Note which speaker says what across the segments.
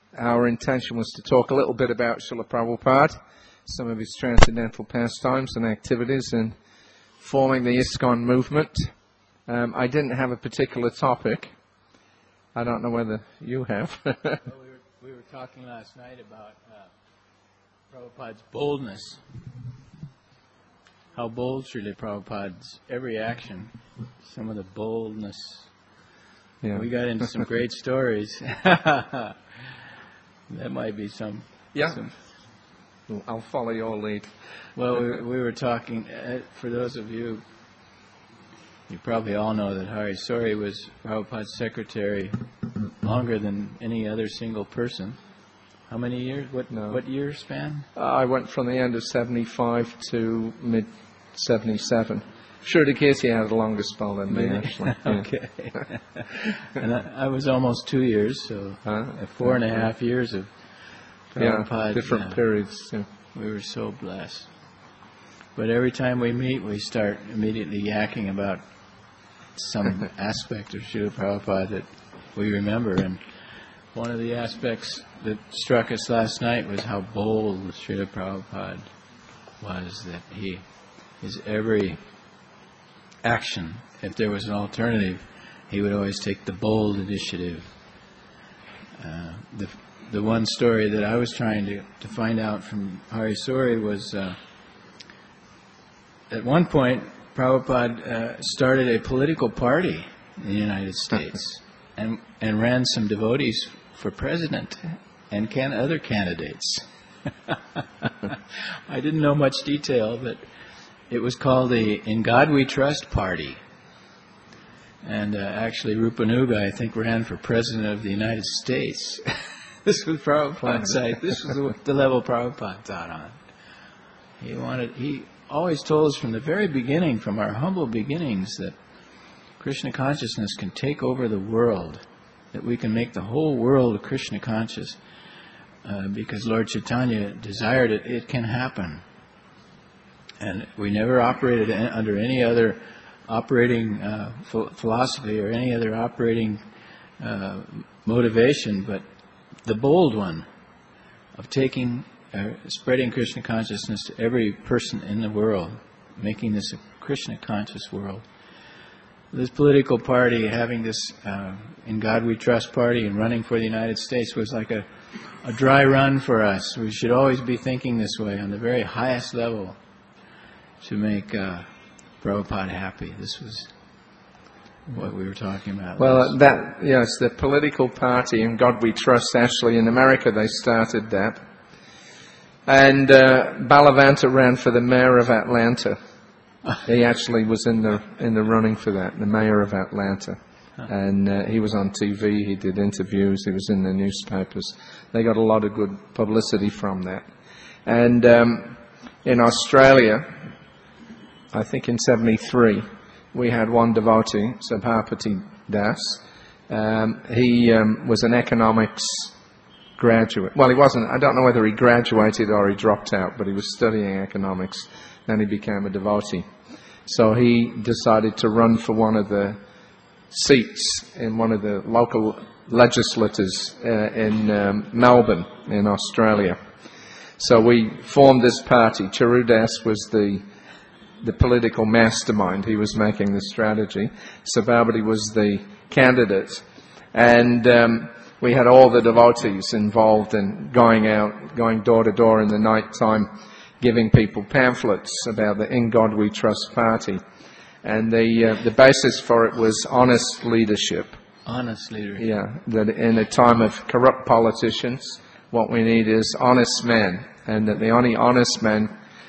Speaker 1: our intention was to talk a little bit about Srila Prabhupada, some of his transcendental pastimes and activities in forming the ISKCON movement. I didn't have a particular topic. I don't know whether you have.
Speaker 2: Well, we were talking last night about Prabhupada's boldness. How bold Srila Prabhupada's every action, some of the boldness.
Speaker 1: Yeah.
Speaker 2: We got into some great stories. That might be some.
Speaker 1: Yeah. I'll follow your lead.
Speaker 2: Well, we were talking, for those of you, you probably all know that Hari Sori was Prabhupada's secretary longer than any other single person. How many years? What year span?
Speaker 1: I went from the end of 75 to mid-77. Shrutikirti had a longer spell than me, actually.
Speaker 2: Okay. And I was almost 2 years, so 4.5 years of Prabhupada.
Speaker 1: Different periods. Yeah.
Speaker 2: We were so blessed. But every time we meet, we start immediately yakking about some aspect of Srila Prabhupada that we remember. And one of the aspects that struck us last night was how bold Srila Prabhupada was, that his every action, if there was an alternative, he would always take the bold initiative. The one story that I was trying to find out from Hari Sori was at one point Prabhupada started a political party in the United States and ran some devotees for president and other candidates. I didn't know much detail, but it was called the In God We Trust Party. And actually Rupanuga, I think, ran for president of the United States. This was Prabhupada's side. This was the level Prabhupada taught on. He always told us from the very beginning, from our humble beginnings, that Krishna consciousness can take over the world, that we can make the whole world Krishna conscious. Because Lord Chaitanya desired it, it can happen. And we never operated under any other operating philosophy or any other operating motivation, but the bold one of spreading Krishna consciousness to every person in the world, making this a Krishna conscious world. This political party, having this In God We Trust party and running for the United States was like a dry run for us. We should always be thinking this way on the very highest level to make Prabhupada happy. This was what we were talking about.
Speaker 1: Well, the political party In God We Trust, actually in America they started that. And Balavanta ran for the mayor of Atlanta. He actually was in the running for that, the mayor of Atlanta. And he was on TV, he did interviews, he was in the newspapers. They got a lot of good publicity from that. And in Australia, I think in 73, we had one devotee, Sabhapati Das. He was an economics graduate. Well, he wasn't. I don't know whether he graduated or he dropped out, but he was studying economics. Then he became a devotee. So he decided to run for one of the seats in one of the local legislatures in Melbourne, in Australia. So we formed this party. Charu Das was the political mastermind. He was making the strategy. Sabhabati was the candidate. And we had all the devotees involved in going door to door in the night time, giving people pamphlets about the In God We Trust party. And the basis for it was honest leadership.
Speaker 2: Honest leadership.
Speaker 1: Yeah, that in a time of corrupt politicians, what we need is honest men. And that the only honest man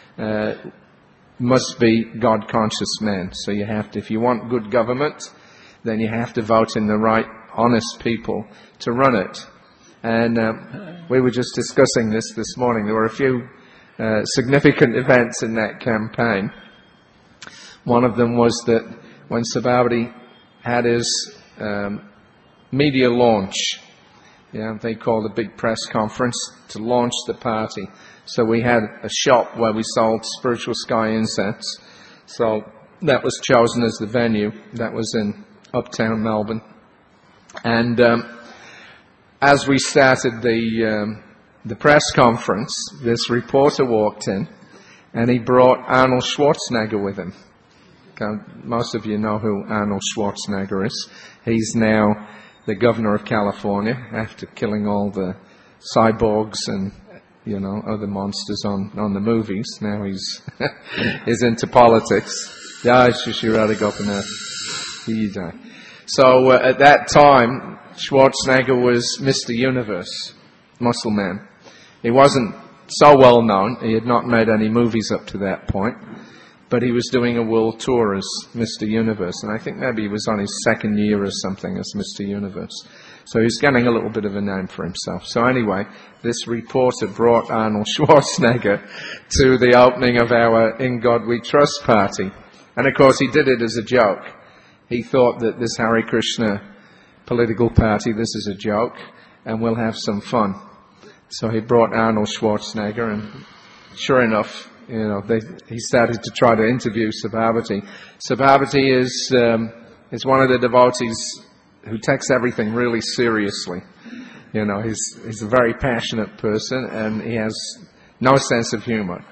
Speaker 1: must be God-conscious men. So you have to, if you want good government, then you have to vote in the right honest people to run it. And we were just discussing this morning. There were a few significant events in that campaign. One of them was that when Sabhabati had his media launch, they called a big press conference to launch the party. So we had a shop where we sold Spiritual Sky incense. So that was chosen as the venue. That was in uptown Melbourne. And as we started the press conference, this reporter walked in, and he brought Arnold Schwarzenegger with him. Most of you know who Arnold Schwarzenegger is. He's now the governor of California after killing all the cyborgs and other monsters on the movies. Now he's into politics. Yeah, you rather go up in there. You die. So at that time, Schwarzenegger was Mr. Universe, Muscle Man. He wasn't so well known. He had not made any movies up to that point. But he was doing a world tour as Mr. Universe, and I think maybe he was on his second year or something as Mr. Universe. So he was getting a little bit of a name for himself. So anyway, this reporter brought Arnold Schwarzenegger to the opening of our In God We Trust party. And of course he did it as a joke. He thought that this Hare Krishna political party, this is a joke, and we'll have some fun. So he brought Arnold Schwarzenegger, and sure enough, he started to try to interview Sabhabati. Sabhabati is one of the devotees who takes everything really seriously. He's a very passionate person, and he has no sense of humor.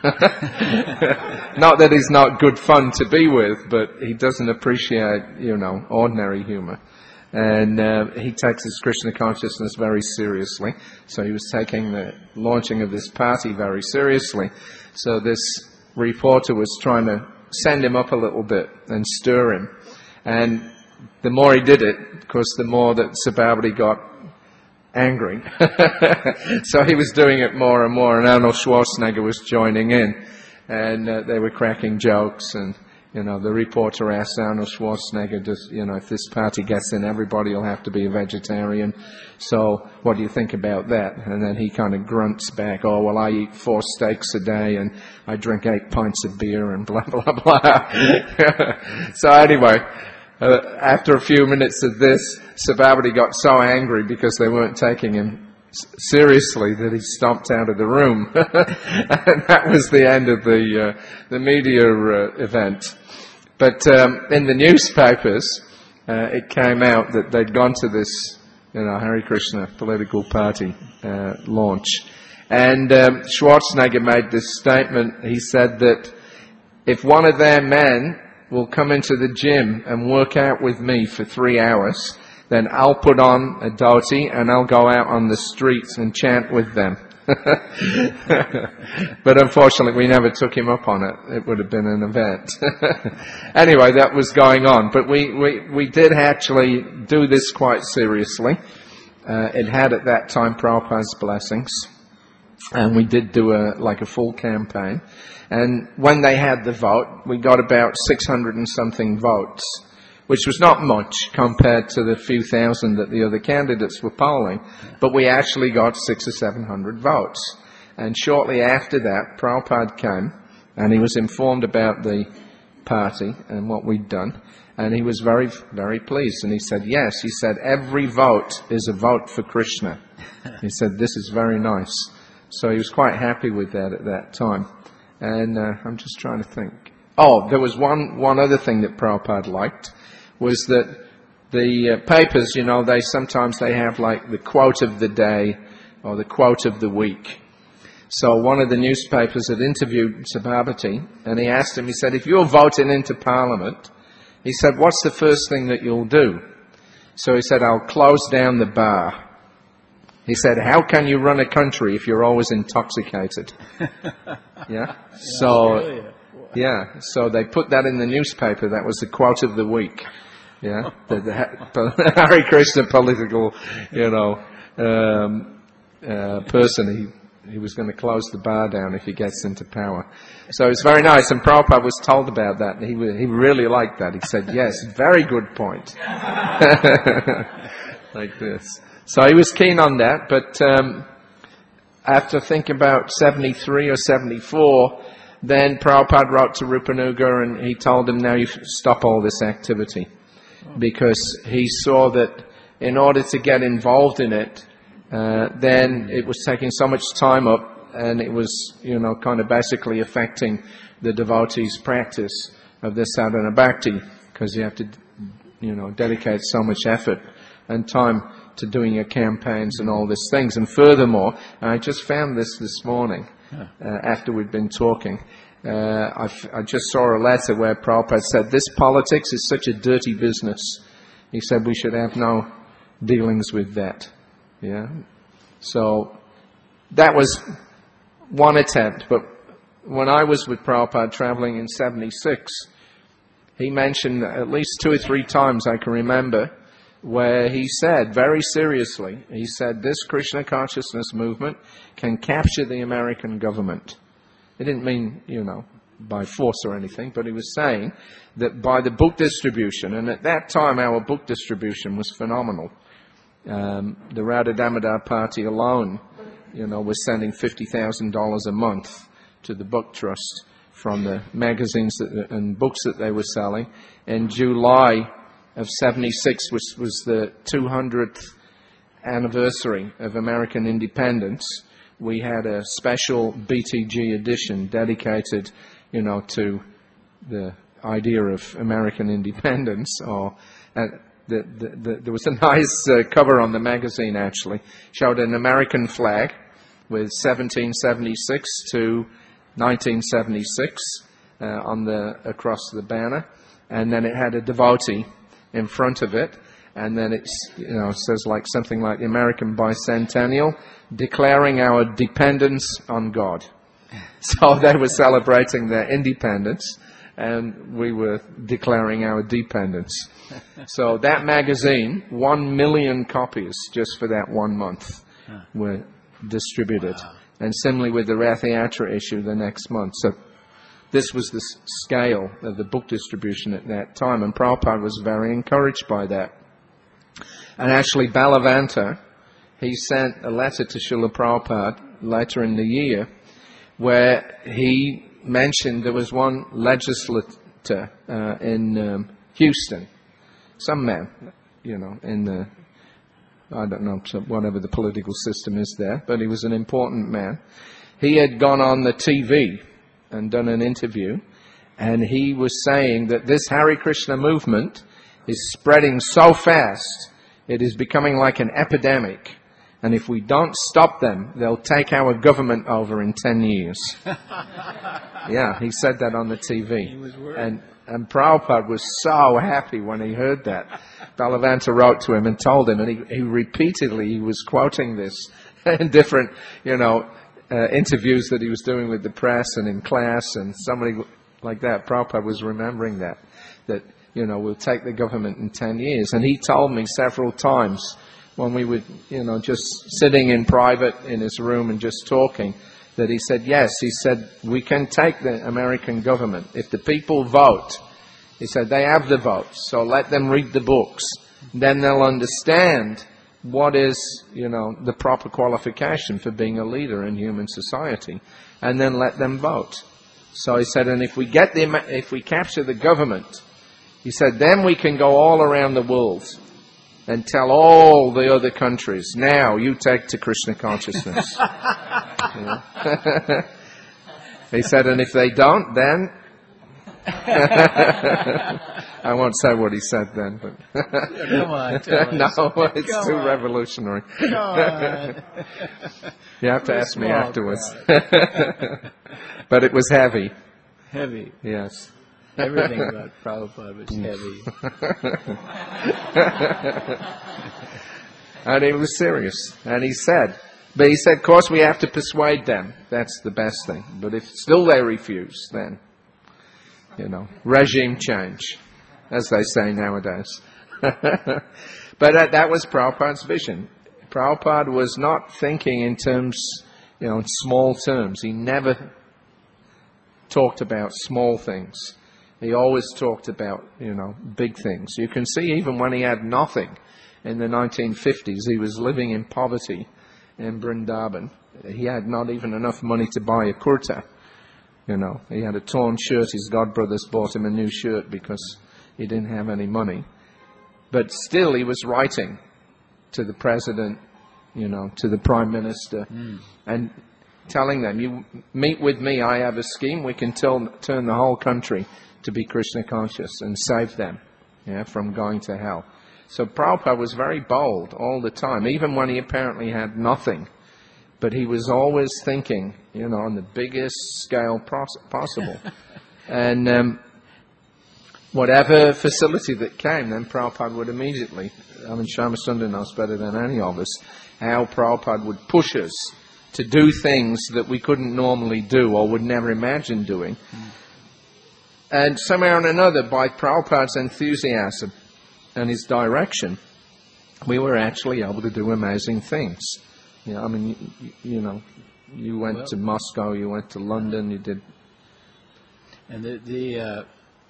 Speaker 1: Not that he's not good fun to be with, but he doesn't appreciate, ordinary humor. And he takes his Krishna consciousness very seriously. So he was taking the launching of this party very seriously. So this reporter was trying to send him up a little bit and stir him. And the more he did it, of course, the more that Sabhabati got angry. So he was doing it more and more, and Arnold Schwarzenegger was joining in. And they were cracking jokes, and the reporter asked Arnold Schwarzenegger, if this party gets in, everybody will have to be a vegetarian. So what do you think about that? And then he kind of grunts back, oh, well, I eat 4 steaks a day and I drink 8 pints of beer and blah, blah, blah. So anyway, after a few minutes of this, Sabhabati got so angry because they weren't taking him seriously that he stomped out of the room. And that was the end of the media event. But in the newspapers, it came out that they'd gone to this Hare Krishna political party launch. And Schwarzenegger made this statement. He said that if one of their men will come into the gym and work out with me for 3 hours, then I'll put on a dhoti and I'll go out on the streets and chant with them. But unfortunately we never took him up on it. It would have been an event. Anyway, that was going on. But we did actually do this quite seriously. It had at that time Prabhupada's blessings. And we did do a full campaign. And when they had the vote, we got about 600 and something votes, which was not much compared to the few thousand that the other candidates were polling. But we actually got 600 or 700 votes. And shortly after that, Prabhupada came, and he was informed about the party and what we'd done. And he was very, very pleased. And he said, yes, he said, every vote is a vote for Krishna. He said, this is very nice. So he was quite happy with that at that time. And I'm just trying to think. Oh, there was one other thing that Prabhupada liked, was that the papers, they sometimes have like the quote of the day or the quote of the week. So one of the newspapers had interviewed Sabhabati, and he asked him, he said, if you're voting into Parliament, he said, what's the first thing that you'll do? So he said, I'll close down the bar. He said, how can you run a country if you're always intoxicated? Yeah? So, yeah, so they put that in the newspaper. That was the quote of the week. Yeah? The Hare Krishna political, person, he was going to close the bar down if he gets into power. So it's very nice, and Prabhupada was told about that, and he really liked that. He said, yes, very good point. Like this. So he was keen on that, but after thinking about 73 or 74, then Prabhupada wrote to Rupanuga and he told him, now you stop all this activity. Because he saw that in order to get involved in it, then it was taking so much time up, and it was, kind of basically affecting the devotee's practice of the sadhana bhakti, because you have to, dedicate so much effort and time to doing your campaigns and all these things. And furthermore, I just found this morning, after we'd been talking, I just saw a letter where Prabhupada said, this politics is such a dirty business. He said we should have no dealings with that. Yeah. So that was one attempt. But when I was with Prabhupada traveling in 76, he mentioned at least 2 or 3 times I can remember where he said very seriously, he said this Krishna consciousness movement can capture the American government. He didn't mean, by force or anything, but he was saying that by the book distribution, and at that time our book distribution was phenomenal. The Radha Damodar Party alone, was sending $50,000 a month to the book trust from the magazines and books that they were selling. In July of 76 was the 200th anniversary of American independence. We had a special BTG edition dedicated, to the idea of American independence. There was a nice cover on the magazine, actually. Showed an American flag with 1776 to 1976 across the banner, and then it had a devotee in front of it, and then it says something like the American Bicentennial, declaring our dependence on God. So they were celebrating their independence, and we were declaring our dependence. So that magazine, 1 million copies just for that 1 month were distributed. Wow. And similarly with the Rath Yatra issue the next month. So this was the scale of the book distribution at that time, and Prabhupada was very encouraged by that. And actually Balavanta, he sent a letter to Srila Prabhupada later in the year where he mentioned there was one legislator in Houston, some man, in the, I don't know, whatever the political system is there, but he was an important man. He had gone on the TV and done an interview, and he was saying that this Hare Krishna movement is spreading so fast, it is becoming like an epidemic. And if we don't stop them, they'll take our government over in 10 years. Yeah, he said that on the TV.
Speaker 2: He was worried.
Speaker 1: And Prabhupada was so happy when he heard that. Balavanta wrote to him and told him, and he repeatedly, he was quoting this in different, interviews that he was doing with the press and in class, and somebody like that. Prabhupada was remembering that we'll take the government in 10 years. And he told me several times, when we were, just sitting in private in his room and just talking, that he said, yes, he said, we can take the American government. If the people vote, he said, they have the vote, so let them read the books. Then they'll understand what is, the proper qualification for being a leader in human society, and then let them vote. So he said, and if we capture the government, he said, then we can go all around the world and tell all the other countries, now you take to Krishna consciousness. He said, and if they don't, then... I won't say what he said then, but...
Speaker 2: Come on, tell
Speaker 1: No,
Speaker 2: us.
Speaker 1: it's too revolutionary.
Speaker 2: Come on.
Speaker 1: You have to ask me afterwards. But it was heavy.
Speaker 2: Heavy.
Speaker 1: Yes.
Speaker 2: Everything about Prabhupada was heavy.
Speaker 1: And he was serious. And he said, of course we have to persuade them. That's the best thing. But if still they refuse, then, regime change, as they say nowadays. But that was Prabhupada's vision. Prabhupada was not thinking in terms, in small terms. He never talked about small things. He always talked about, big things. You can see even when he had nothing in the 1950s, he was living in poverty in Vrindavan. He had not even enough money to buy a kurta. He had a torn shirt. His godbrothers bought him a new shirt because he didn't have any money. But still he was writing to the president, to the prime minister, and telling them, you meet with me, I have a scheme, we can turn the whole country to be Krishna conscious and save them from going to hell. So Prabhupada was very bold all the time, even when he apparently had nothing. But he was always thinking, on the biggest scale possible. And whatever facility that came, then Prabhupada would immediately, Shama Sundar knows better than any of us, how Prabhupada would push us to do things that we couldn't normally do or would never imagine doing. And somehow or another, by Prabhupada's enthusiasm and his direction, we were actually able to do amazing things. You went to Moscow, you went to London, you did.
Speaker 2: And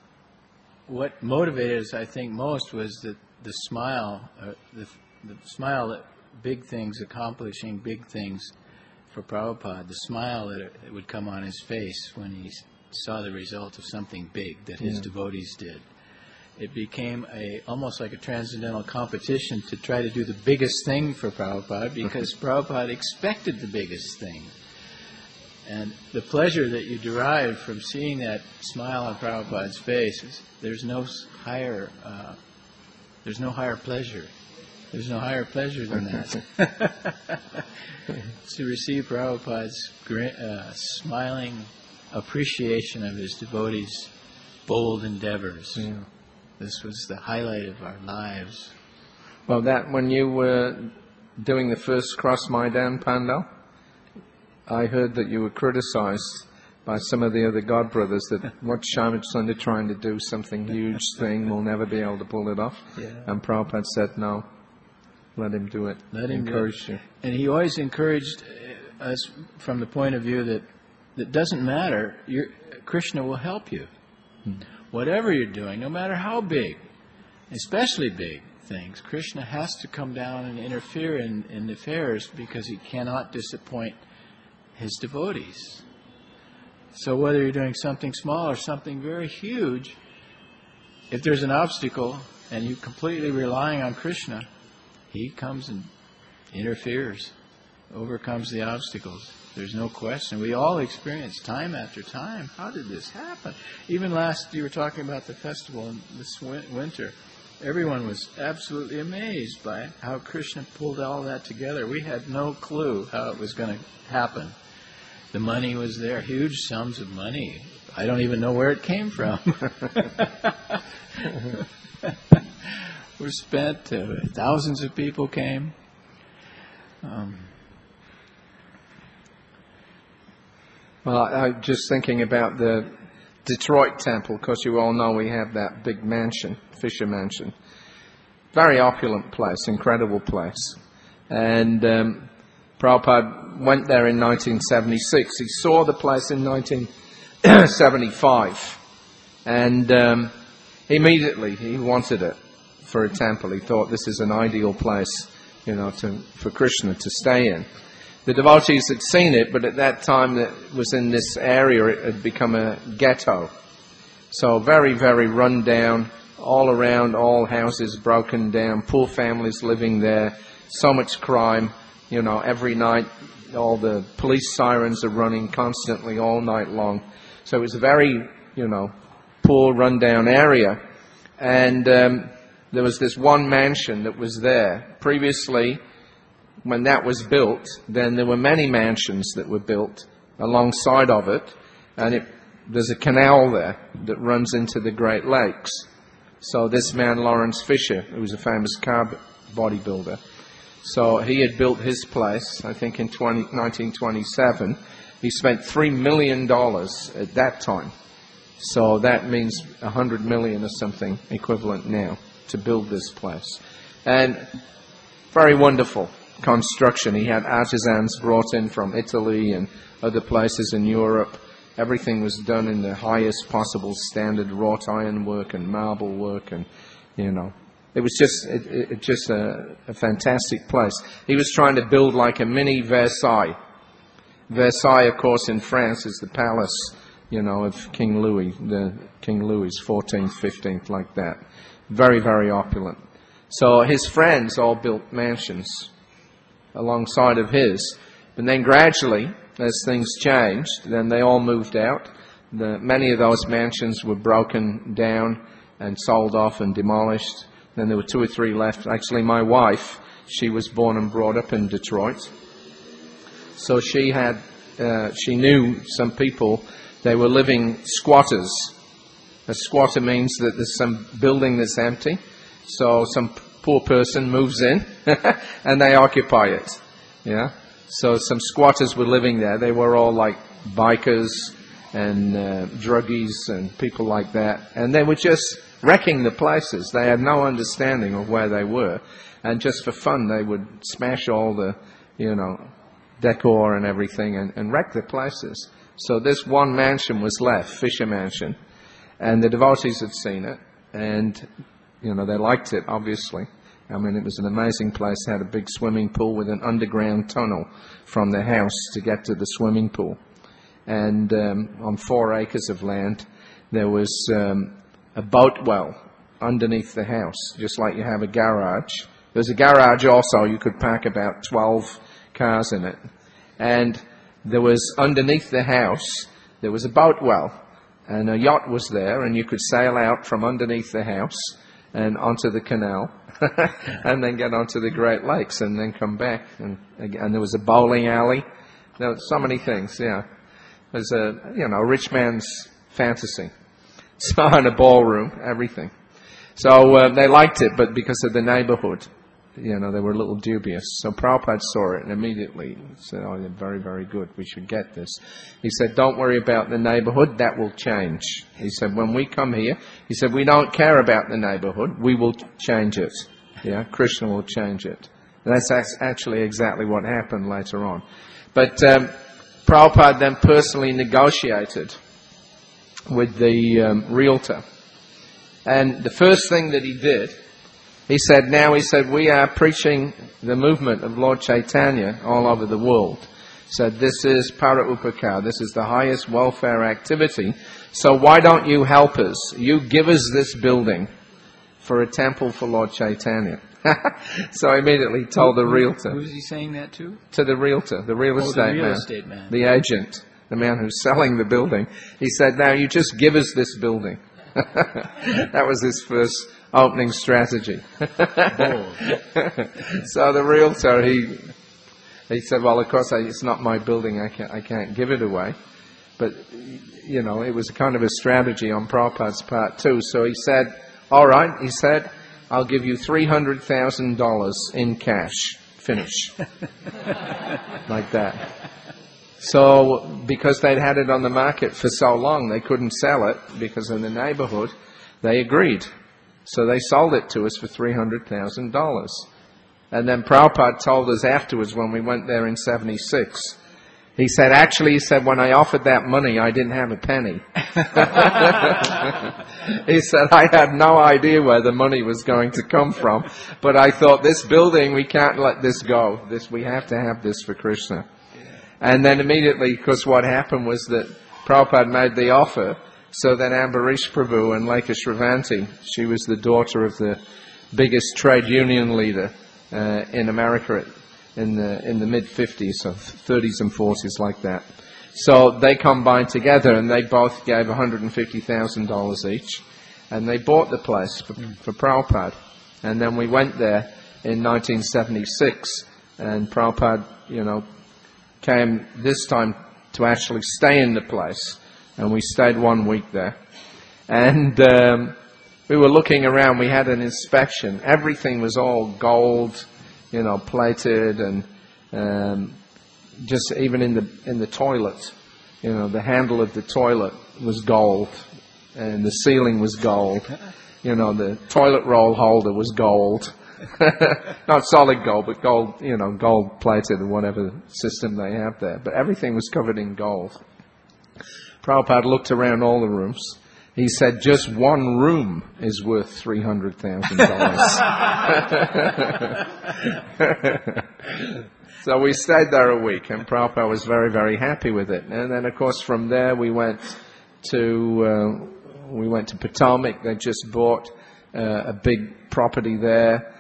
Speaker 2: what motivated us, I think, most was the smile, the smile at big things, accomplishing big things for Prabhupada, the smile that would come on his face when he saw the result of something big that his devotees did. It became almost like a transcendental competition to try to do the biggest thing for Prabhupada, because Prabhupada expected the biggest thing. And the pleasure that you derive from seeing that smile on Prabhupada's face, there's no higher pleasure. There's no higher pleasure than that. To receive Prabhupada's smiling appreciation of his devotees' bold endeavors. Yeah. This was the highlight of our lives.
Speaker 1: Well, that when you were doing the first Cross Maidan Pandal, I heard that you were criticized by some of the other God brothers that what Shama Sundar trying to do, something huge thing, we'll never be able to pull it off. Yeah. And Prabhupada said, no, let him do it.
Speaker 2: Let him
Speaker 1: encourage you.
Speaker 2: And he always encouraged us from the point of view that it doesn't matter, Krishna will help you. Whatever you're doing, no matter how big, especially big things, Krishna has to come down and interfere in affairs because he cannot disappoint his devotees. So whether you're doing something small or something very huge, if there's an obstacle and you're completely relying on Krishna, he comes and interferes, overcomes the obstacles. There's no question. We all experience time after time. How did this happen? Even you were talking about the festival this winter. Everyone was absolutely amazed by how Krishna pulled all that together. We had no clue how it was going to happen. The money was there, huge sums of money. I don't even know where it came from. Were spent. Thousands of people came.
Speaker 1: Well, I'm just thinking about the Detroit temple, because you all know we have that big mansion, Fisher Mansion. Very opulent place, incredible place. And Prabhupada went there in 1976. He saw the place in 1975. And immediately he wanted it for a temple. He thought this is an ideal place, for Krishna to stay in. The devotees had seen it, but at that time it was in this area, it had become a ghetto. So very, very run down, all around, all houses broken down, poor families living there, so much crime, every night all the police sirens are running constantly all night long. So it was a very, poor, run-down area. And there was this one mansion that was there. Previously, when that was built, then there were many mansions that were built alongside of it, and there's a canal there that runs into the Great Lakes. So this man, Lawrence Fisher, who was a famous car bodybuilder, so he had built his place, I think in 1927. He spent $3 million at that time. So that means 100 million or something equivalent now to build this place. And very wonderful construction. He had artisans brought in from Italy and other places in Europe. Everything was done in the highest possible standard, wrought iron work and marble work, and it was just a fantastic place. He was trying to build like a mini Versailles. Versailles, of course, in France is the palace, of King Louis, King Louis 14th, 15th, like that. Very, very opulent. So his friends all built mansions alongside of his. But then gradually, as things changed, then they all moved out. Many of those mansions were broken down and sold off and demolished. and there were 2 or 3 left. Actually, my wife, she was born and brought up in Detroit. So she knew some people. They were living squatters. A squatter means that there's some building that's empty. So some poor person moves in and they occupy it. Yeah. So some squatters were living there. They were all like bikers and druggies and people like that. And they were just wrecking the places. They had no understanding of where they were. And just for fun, they would smash all the, decor and everything and wreck the places. So this one mansion was left, Fisher Mansion. And the devotees had seen it. And, they liked it, obviously. I mean, it was an amazing place. It had a big swimming pool with an underground tunnel from the house to get to the swimming pool. And on 4 acres of land, there was a boat well underneath the house, just like you have a garage. There's a garage also. You could park about 12 cars in it. And there was, underneath the house, there was a boat well. And a yacht was there, and you could sail out from underneath the house and onto the canal, and then get onto the Great Lakes, and then come back. And there was a bowling alley. There were so many things, yeah. It was a rich man's fantasy. So, in a ballroom, everything. So they liked it, but because of the neighborhood, they were a little dubious. So Prabhupada saw it and immediately said, "Oh, they're very, very good. We should get this." He said, "Don't worry about the neighborhood. That will change." He said, "When we come here," he said, "we don't care about the neighborhood. We will change it. Yeah, Krishna will change it." And that's actually exactly what happened later on. But Prabhupada then personally negotiated with the realtor. And the first thing that he did, he said, we are preaching the movement of Lord Chaitanya all over the world. He said, this is para upakar, this is the highest welfare activity. So why don't you help us? You give us this building for a temple for Lord Chaitanya. So I immediately told the realtor.
Speaker 2: Who is he saying that to?
Speaker 1: To the realtor, the real estate man, the agent, the man who's selling the building. He said, now you just give us this building. That was his first opening strategy. So the realtor, he said, well, of course, it's not my building. I can't give it away. But, it was kind of a strategy on Prabhupada's part too. So he said, all right, he said, I'll give you $300,000 in cash. Finish. Like that. So, because they'd had it on the market for so long, they couldn't sell it because in the neighborhood, they agreed. So they sold it to us for $300,000. And then Prabhupada told us afterwards when we went there in 76, he said, when I offered that money, I didn't have a penny. He said, I had no idea where the money was going to come from, but I thought, this building, we can't let this go. We have to have this for Krishna. And then immediately, because what happened was that Prabhupada made the offer, so that Ambarish Prabhu and Lekha Shravanti, she was the daughter of the biggest trade union leader in America in the mid-50s, so 30s and 40s like that. So they combined together and they both gave $150,000 each, and they bought the place for Prabhupada. And then we went there in 1976, and Prabhupada, came this time to actually stay in the place, and we stayed 1 week there. And we were looking around, we had an inspection. Everything was all gold, plated, and just even in the toilet, the handle of the toilet was gold, and the ceiling was gold. The toilet roll holder was gold. Not solid gold, but gold, gold plated or whatever system they have there. But everything was covered in gold. Prabhupada looked around all the rooms. He said, just one room is worth $300,000. So we stayed there a week, and Prabhupada was very, very happy with it. And then, of course, from there we went to Potomac. They just bought a big property there.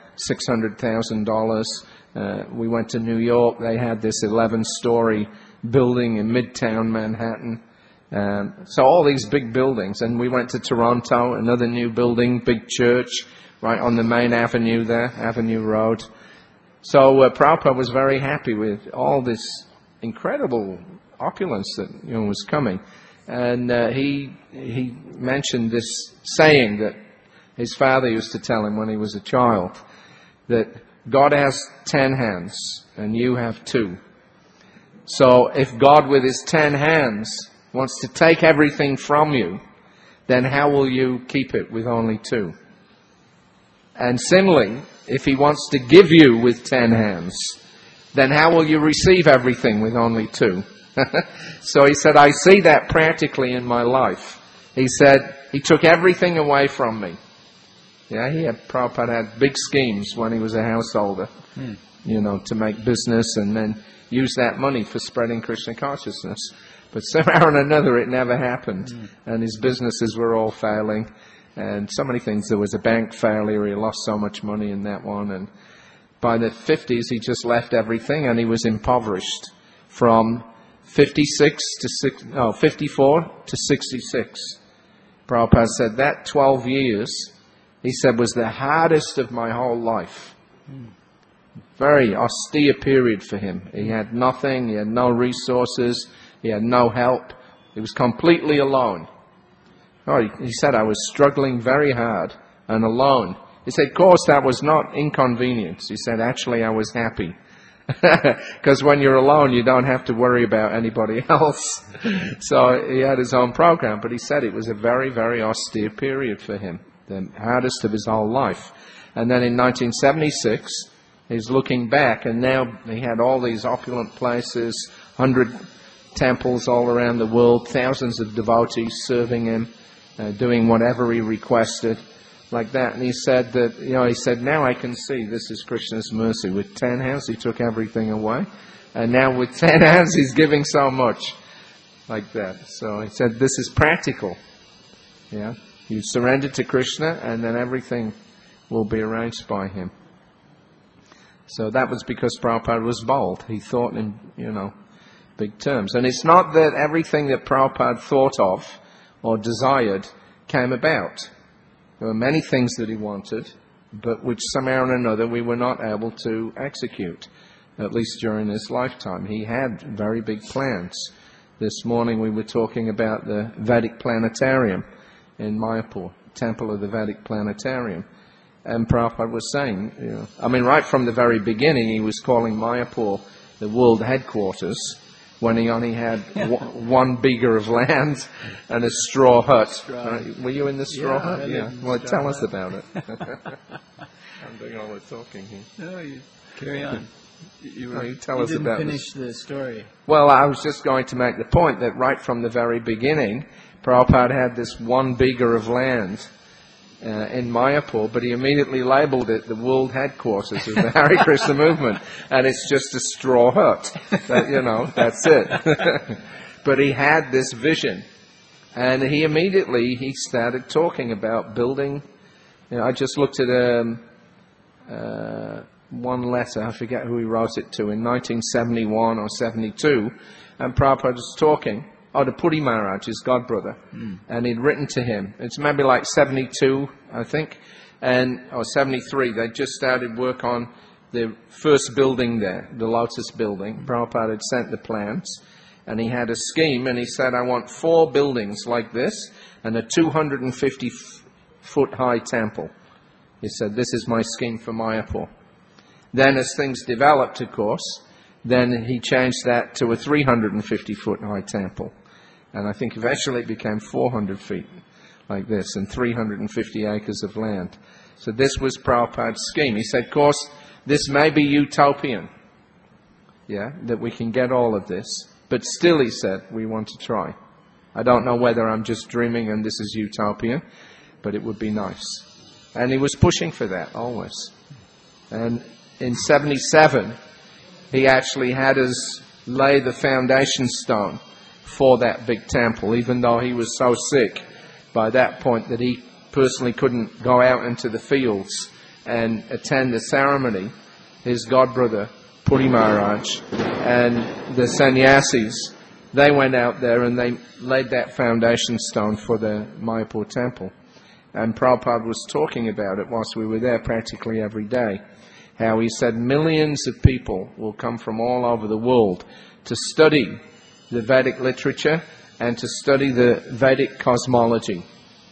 Speaker 1: $600,000. We went to New York. They had this 11-story building in Midtown Manhattan. So all these big buildings. And we went to Toronto, another new building, big church. right on the main avenue there, Avenue Road. So Prabhupada was very happy with all this incredible opulence that was coming. And he mentioned this saying that his father used to tell him when he was a child, that God has 10 hands and you have 2. So if God with his 10 hands wants to take everything from you, then how will you keep it with only 2? And similarly, if he wants to give you with 10 hands, then how will you receive everything with only 2? So he said, I see that practically in my life. He said, he took everything away from me. Yeah, Prabhupada had big schemes when he was a householder, to make business and then use that money for spreading Krishna consciousness. But somehow or another it never happened. And his businesses were all failing. And so many things. There was a bank failure. He lost so much money in that one. And by the 50s, he just left everything and he was impoverished from 54 to 66. Prabhupada said that 12 years, he said, was the hardest of my whole life. Very austere period for him. He had nothing. He had no resources. He had no help. He was completely alone. He said, I was struggling very hard and alone. He said, of course, that was not inconvenience. He said, actually, I was happy. Because when you're alone, you don't have to worry about anybody else. So he had his own program. But he said it was a very, very austere period for him. The hardest of his whole life. And then in 1976, he's looking back, and now he had all these opulent places, 100 temples all around the world, thousands of devotees serving him, doing whatever he requested, like that. And he said that, now I can see this is Krishna's mercy. With 10 hands, he took everything away. And now with 10 hands, he's giving so much, like that. So he said, this is practical. Yeah. You surrender to Krishna, and then everything will be arranged by him. So that was because Prabhupada was bold. He thought in, big terms. And it's not that everything that Prabhupada thought of or desired came about. There were many things that he wanted, but which somehow or another we were not able to execute, at least during his lifetime. He had very big plans. This morning we were talking about the Vedic Planetarium in Mayapur, Temple of the Vedic Planetarium. And Prabhupada was saying, right from the very beginning, he was calling Mayapur the world headquarters when he only had one beaker of land and a straw hut. Were you in the straw hut? Yeah. Well, tell us about it. I'm doing all the talking here.
Speaker 2: No, you carry on.
Speaker 1: You tell us about
Speaker 2: didn't finish the story.
Speaker 1: Well, I was just going to make the point that right from the very beginning, Prabhupada had this one beaker of land in Mayapur, but he immediately labelled it the world headquarters of the Hare Krishna movement, and it's just a straw hut. That's it. But he had this vision, and he started talking about building. I just looked at one letter, I forget who he wrote it to, in 1971 or 72, and Prabhupada was talking. To Puri Maharaj, his godbrother. And he'd written to him. It's maybe like 72, I think, or 73. They just started work on the first building there, the Lotus building. Prabhupada had sent the plans, and he had a scheme, and he said, I want 4 buildings like this, and a 250-foot high temple. He said, this is my scheme for Mayapur. Then as things developed, of course, then he changed that to a 350-foot high temple. And I think eventually it became 400 feet like this and 350 acres of land. So this was Prabhupada's scheme. He said, of course, this may be utopian, that we can get all of this. But still, he said, we want to try. I don't know whether I'm just dreaming and this is utopian, but it would be nice. And he was pushing for that always. And in 77, he actually had us lay the foundation stone for that big temple, even though he was so sick by that point that he personally couldn't go out into the fields and attend the ceremony. His godbrother, Puri Maharaj, and the sannyasis, they went out there and they laid that foundation stone for the Mayapur temple. And Prabhupada was talking about it whilst we were there practically every day. How he said millions of people will come from all over the world to study the Vedic literature and to study the Vedic cosmology.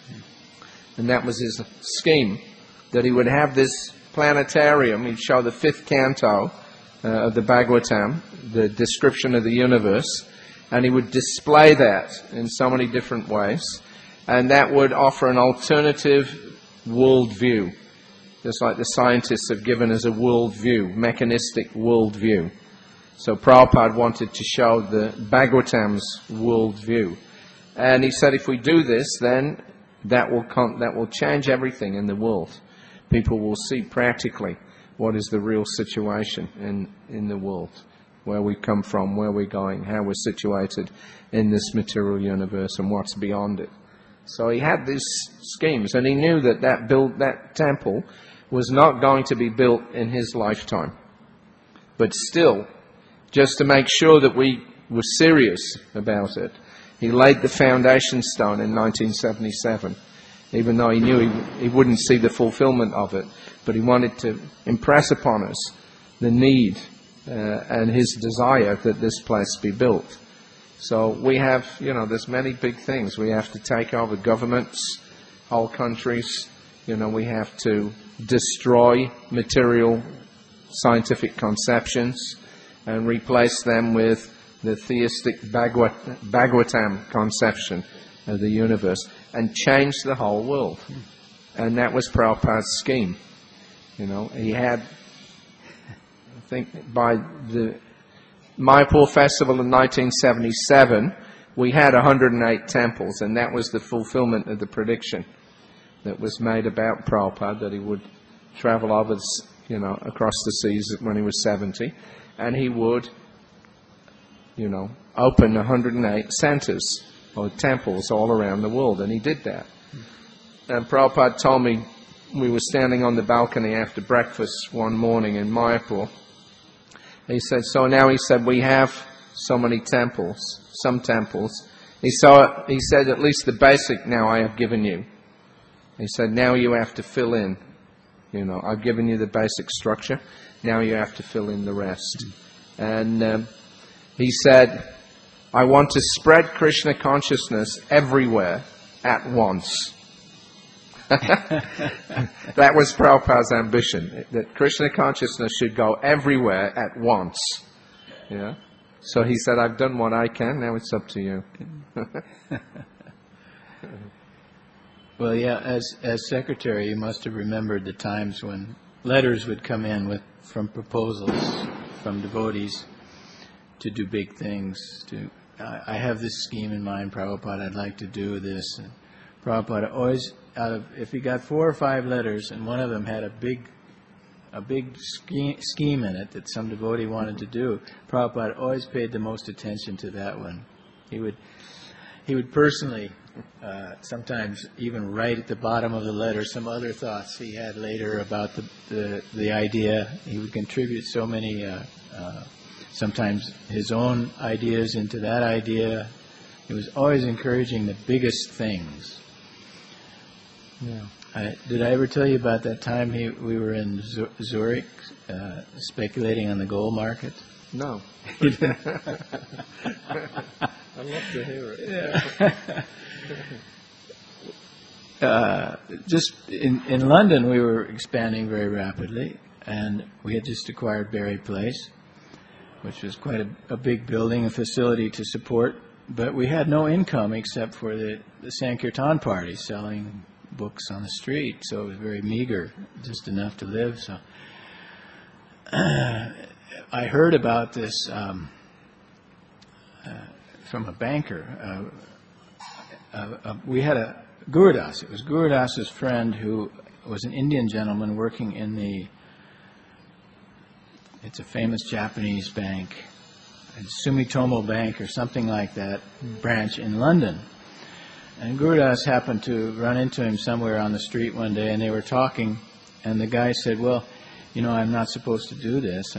Speaker 1: And that was his scheme, that he would have this planetarium. He'd show the 5th canto of the Bhagavatam, the description of the universe, and he would display that in so many different ways. And that would offer an alternative worldview, just like the scientists have given us a worldview, mechanistic worldview. So Prabhupada wanted to show the Bhagavatam's worldview. And he said if we do this, then that will change everything in the world. People will see practically what is the real situation in the world, where we come from, where we're going, how we're situated in this material universe and what's beyond it. So he had these schemes, and he knew that that temple was not going to be built in his lifetime. But still, just to make sure that we were serious about it, he laid the foundation stone in 1977, even though he knew he wouldn't see the fulfillment of it. But he wanted to impress upon us the need and his desire that this place be built. So we have, there's many big things. We have to take over governments, whole countries. We have to destroy material scientific conceptions and replace them with the theistic Bhagavatam conception of the universe and change the whole world. And that was Prabhupada's scheme. He had, I think, by the Mayapur Festival in 1977, we had 108 temples, and that was the fulfillment of the prediction that was made about Prabhupada, that he would travel over, across the seas when he was 70, and he would, open 108 centers or temples all around the world, and he did that. And Prabhupada told me, we were standing on the balcony after breakfast one morning in Mayapur. He said, we have so many temples, some temples. He said, at least the basic now I have given you. He said, now you have to fill in. I've given you the basic structure. Now you have to fill in the rest. And he said, I want to spread Krishna consciousness everywhere at once. That was Prabhupada's ambition, that Krishna consciousness should go everywhere at once. Yeah. So he said, I've done what I can, now it's up to you.
Speaker 2: Well, yeah, as secretary, you must have remembered the times when letters would come in from proposals from devotees to do big things. I have this scheme in mind, Prabhupada, I'd like to do this. And Prabhupada always, if he got 4 or 5 letters and one of them had a big scheme in it that some devotee wanted to do, Prabhupada always paid the most attention to that one. He would personally sometimes even write at the bottom of the letter some other thoughts he had later about the idea. He would contribute so many, sometimes his own ideas into that idea. He was always encouraging the biggest things. Yeah. Did I ever tell you about that time we were in Zurich speculating on the gold market?
Speaker 1: No. I'd love to hear it.
Speaker 2: Yeah. Just in London, we were expanding very rapidly, and we had just acquired Berry Place, which was quite a big building, a facility to support, but we had no income except for the Sankirtan party selling books on the street, so it was very meager, just enough to live. So I heard about this from a banker. We had a Gurudas. It was Gurudas's friend who was an Indian gentleman working in it's a famous Japanese bank, Sumitomo Bank or something like that, branch in London. And Gurudas happened to run into him somewhere on the street one day, and they were talking, and the guy said, well, I'm not supposed to do this.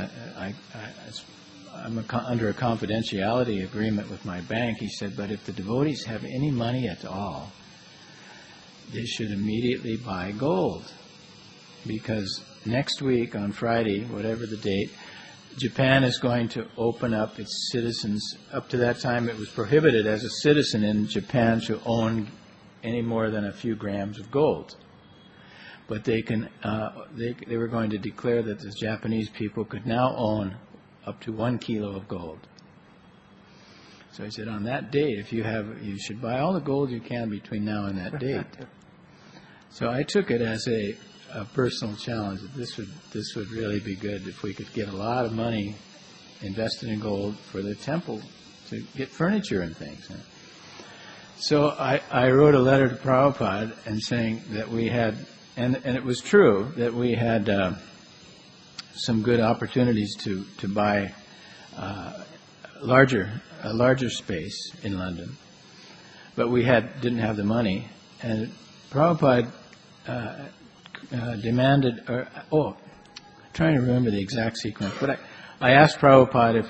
Speaker 2: I'm under a confidentiality agreement with my bank. He said, but if the devotees have any money at all, they should immediately buy gold, because next week on Friday, whatever the date, Japan is going to open up its citizens. Up to that time, it was prohibited as a citizen in Japan to own any more than a few grams of gold. But they were going to declare that the Japanese people could now own up to 1 kilo of gold. So he said, on that date, you should buy all the gold you can between now and that date. So I took it as a personal challenge. This would really be good if we could get a lot of money invested in gold for the temple to get furniture and things. So I wrote a letter to Prabhupada and saying that we had, and it was true, that we had some good opportunities to buy a larger space in London, but we didn't have the money, and Prabhupada demanded, trying to remember the exact sequence, but I asked Prabhupada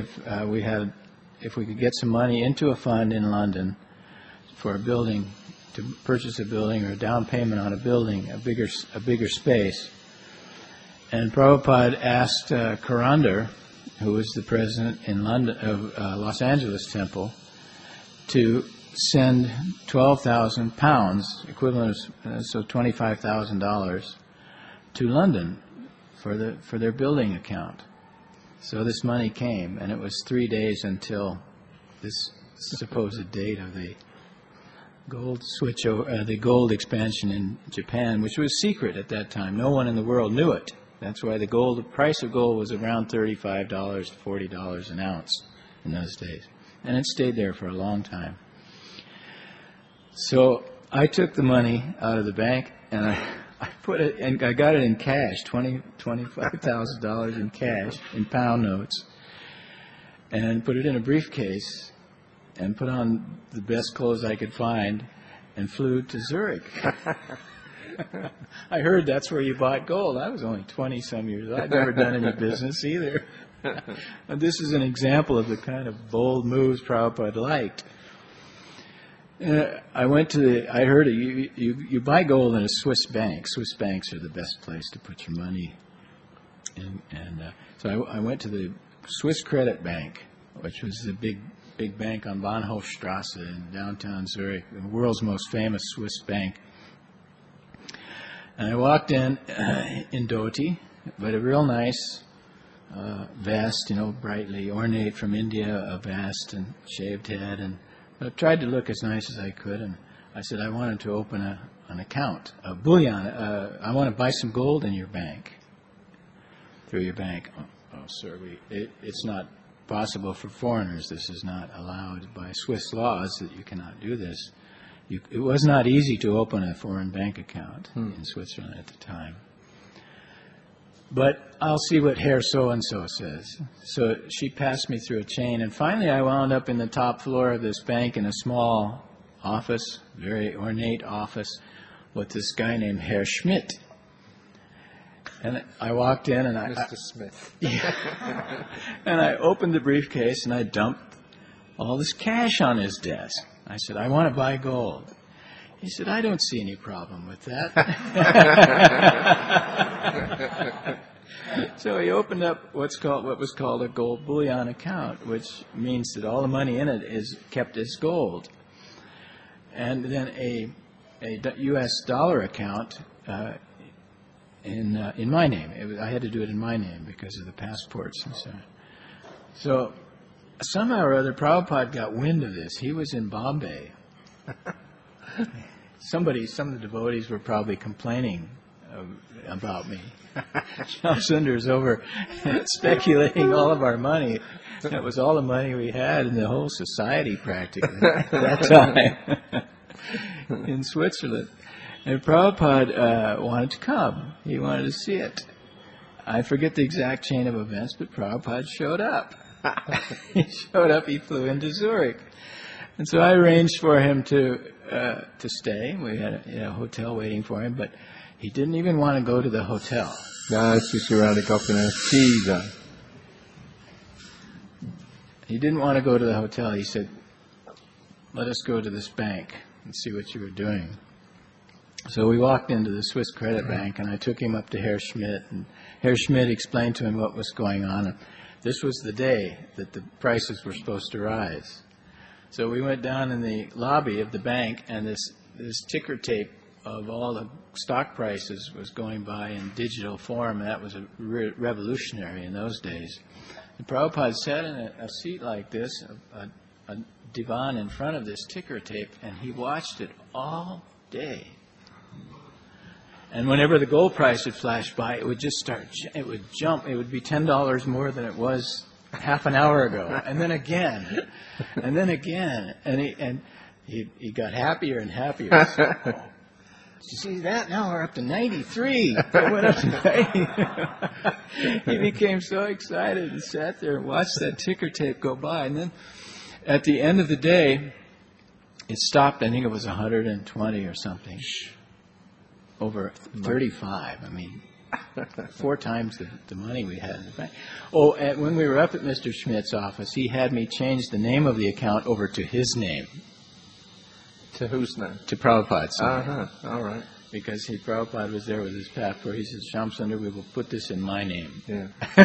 Speaker 2: if we could get some money into a fund in London for a building, to purchase a building or a down payment on a building, a bigger space. And Prabhupada asked Karandar, who was the president in London of Los Angeles Temple, to send 12,000 pounds, equivalent of so $25,000, to London for their building account. So this money came, and it was 3 days until this supposed date of the gold the gold expansion in Japan, which was secret at that time. No one in the world knew it. That's why the price of gold was around $35 to $40 an ounce in those days, and it stayed there for a long time. So I took the money out of the bank and I put it, and I got it in cash, $25,000 in cash in pound notes, and put it in a briefcase, and put on the best clothes I could find, and flew to Zurich. I heard that's where you bought gold. I was only 20-some years old. I'd never done any business either. And this is an example of the kind of bold moves Prabhupada liked. I heard you buy gold in a Swiss bank. Swiss banks are the best place to put your money in. So I went to the Swiss Credit Bank, which was the big bank on Bahnhofstrasse in downtown Zurich, the world's most famous Swiss bank. And I walked in dhoti, but a real nice vest, brightly ornate from India, a vest and shaved head, and I tried to look as nice as I could. And I said, I wanted to open an account, a bullion. I want to buy some gold in your bank, through your bank. Oh, sir, it's not possible for foreigners. This is not allowed by Swiss laws, that you cannot do this. It was not easy to open a foreign bank account in Switzerland at the time. But I'll see what Herr so-and-so says. So she passed me through a chain, and finally I wound up in the top floor of this bank in a small office, very ornate office, with this guy named Herr Schmidt. And I walked in, and
Speaker 1: Mr. Smith.
Speaker 2: Yeah. And I opened the briefcase, and I dumped all this cash on his desk. I said, I want to buy gold. He said, I don't see any problem with that. So he opened up what was called a gold bullion account, which means that all the money in it is kept as gold. And then a U.S. dollar account in my name. I had to do it in my name because of the passports and so on. So somehow or other, Prabhupada got wind of this. He was in Bombay. Some of the devotees were probably complaining about me. Shamsunder's over speculating all of our money. That was all the money we had in the whole society practically at that time in Switzerland. And Prabhupada wanted to come. He wanted to see it. I forget the exact chain of events, but Prabhupada showed up. He flew into Zurich. And so I arranged for him to stay. We had a hotel waiting for him, but he didn't even want to go to the hotel. He didn't want to go to the hotel. He said, let us go to this bank and see what you were doing. So we walked into the Swiss Credit Bank, and I took him up to Herr Schmidt, and Herr Schmidt explained to him what was going on. And this was the day that the prices were supposed to rise. So we went down in the lobby of the bank, and this ticker tape of all the stock prices was going by in digital form, and that was revolutionary in those days. And Prabhupada sat in a seat like this, a divan in front of this ticker tape, and he watched it all day. And whenever the gold price would flash by, it would just it would jump. It would be $10 more than it was half an hour ago. And then again, and then again. And he got happier and happier. Did you see that? Now we're up to 93. It went up to 90. He became so excited and sat there and watched that ticker tape go by. And then at the end of the day, it stopped. I think it was 120 or something. Over 35. I mean, 4 times the money we had in the bank. Oh, and when we were up at Mr. Schmidt's office, he had me change the name of the account over to his name.
Speaker 1: To whose name?
Speaker 2: To Prabhupada's name.
Speaker 1: Uh-huh. All right.
Speaker 2: Because Prabhupada was there with his passport. He says, Shyamsundar, we will put this in my name.
Speaker 1: Yeah.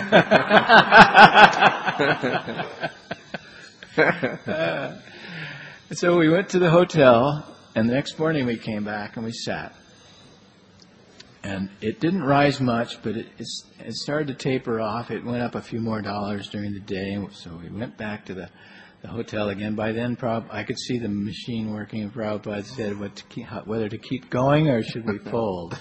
Speaker 2: So we went to the hotel, and the next morning we came back and we sat. And it didn't rise much, but it started to taper off. It went up a few more dollars during the day. So we went back to the hotel again. By then, I could see the machine working, and Prabhupada said whether to keep going or should we fold.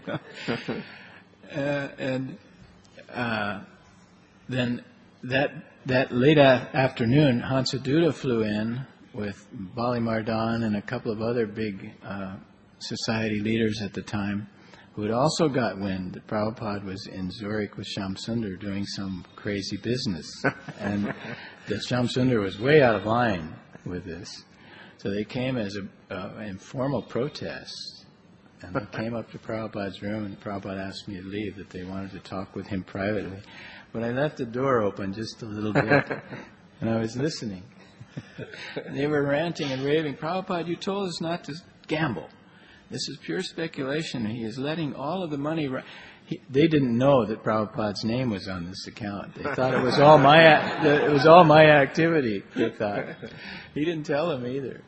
Speaker 2: Then that late afternoon, Hansaduta flew in with Bali Mardan and a couple of other big society leaders at the time, who had also got wind that Prabhupada was in Zurich with Shyamsundar doing some crazy business. And that Shyamsundar was way out of line with this. So they came as an informal protest. And they came up to Prabhupada's room, and Prabhupada asked me to leave, that they wanted to talk with him privately. But I left the door open just a little bit, and I was listening. They were ranting and raving, Prabhupada, you told us not to gamble. This is pure speculation. He is letting all of the money... They didn't know that Prabhupada's name was on this account. They thought it was all my activity, they thought. He didn't tell them either.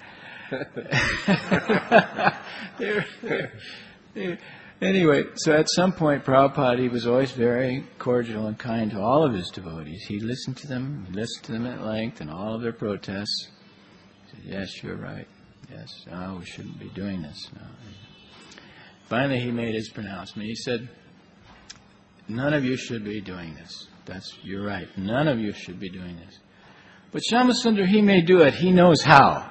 Speaker 2: Anyway, so at some point, Prabhupada, he was always very cordial and kind to all of his devotees. He listened to them at length, and all of their protests. He said, yes, you're right. Yes, we shouldn't be doing this. No. Finally, he made his pronouncement. He said, none of you should be doing this. You're right. None of you should be doing this. But Shyamasundar, he may do it. He knows how.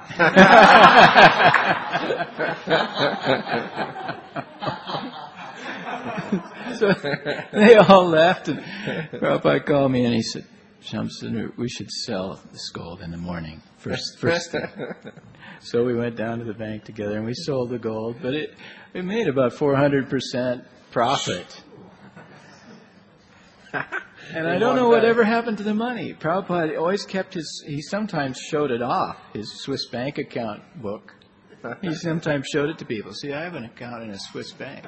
Speaker 2: So they all laughed, and Prabhupada called me and he said, Shyamasundar, we should sell this gold in the morning. First thing. So we went down to the bank together and we sold the gold, but it made about 400% profit. And I don't know whatever happened to the money. Prabhupada always kept he sometimes showed it off, his Swiss bank account book. He sometimes showed it to people. See, I have an account in a Swiss bank.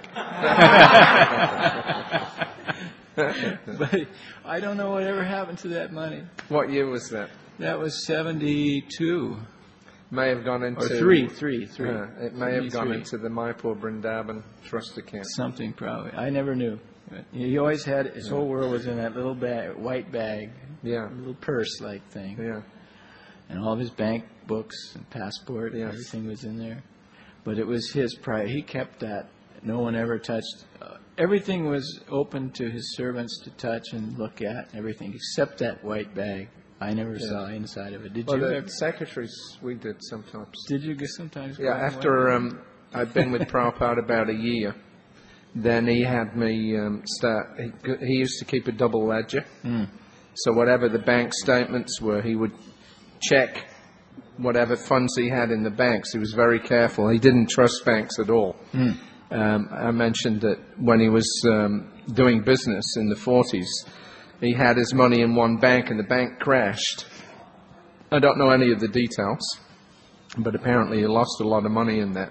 Speaker 2: But I don't know whatever happened to that money.
Speaker 1: What year was that?
Speaker 2: That was 72.
Speaker 1: May have gone into...
Speaker 2: Or three.
Speaker 1: It may have gone into the Mayapur Vrindavan trust account.
Speaker 2: Something probably. I never knew. He always had, his whole world was in that little white bag.
Speaker 1: Yeah.
Speaker 2: Little purse-like thing.
Speaker 1: Yeah.
Speaker 2: And all of his bank books and passport,
Speaker 1: yes.
Speaker 2: Everything was in there. But it was his pride. He kept that. No one ever touched. Everything was open to his servants to touch and look at, everything, except that white bag. I never saw inside of it. Did you?
Speaker 1: The secretaries, we did sometimes.
Speaker 2: Did you sometimes?
Speaker 1: Yeah, after I'd been with Prabhupada about a year, then he had me start. He used to keep a double ledger. So whatever the bank statements were, he would check whatever funds he had in the banks. He was very careful. He didn't trust banks at all. I mentioned that when he was doing business in the 40s, he had his money in one bank and the bank crashed. I don't know any of the details, but apparently he lost a lot of money in that.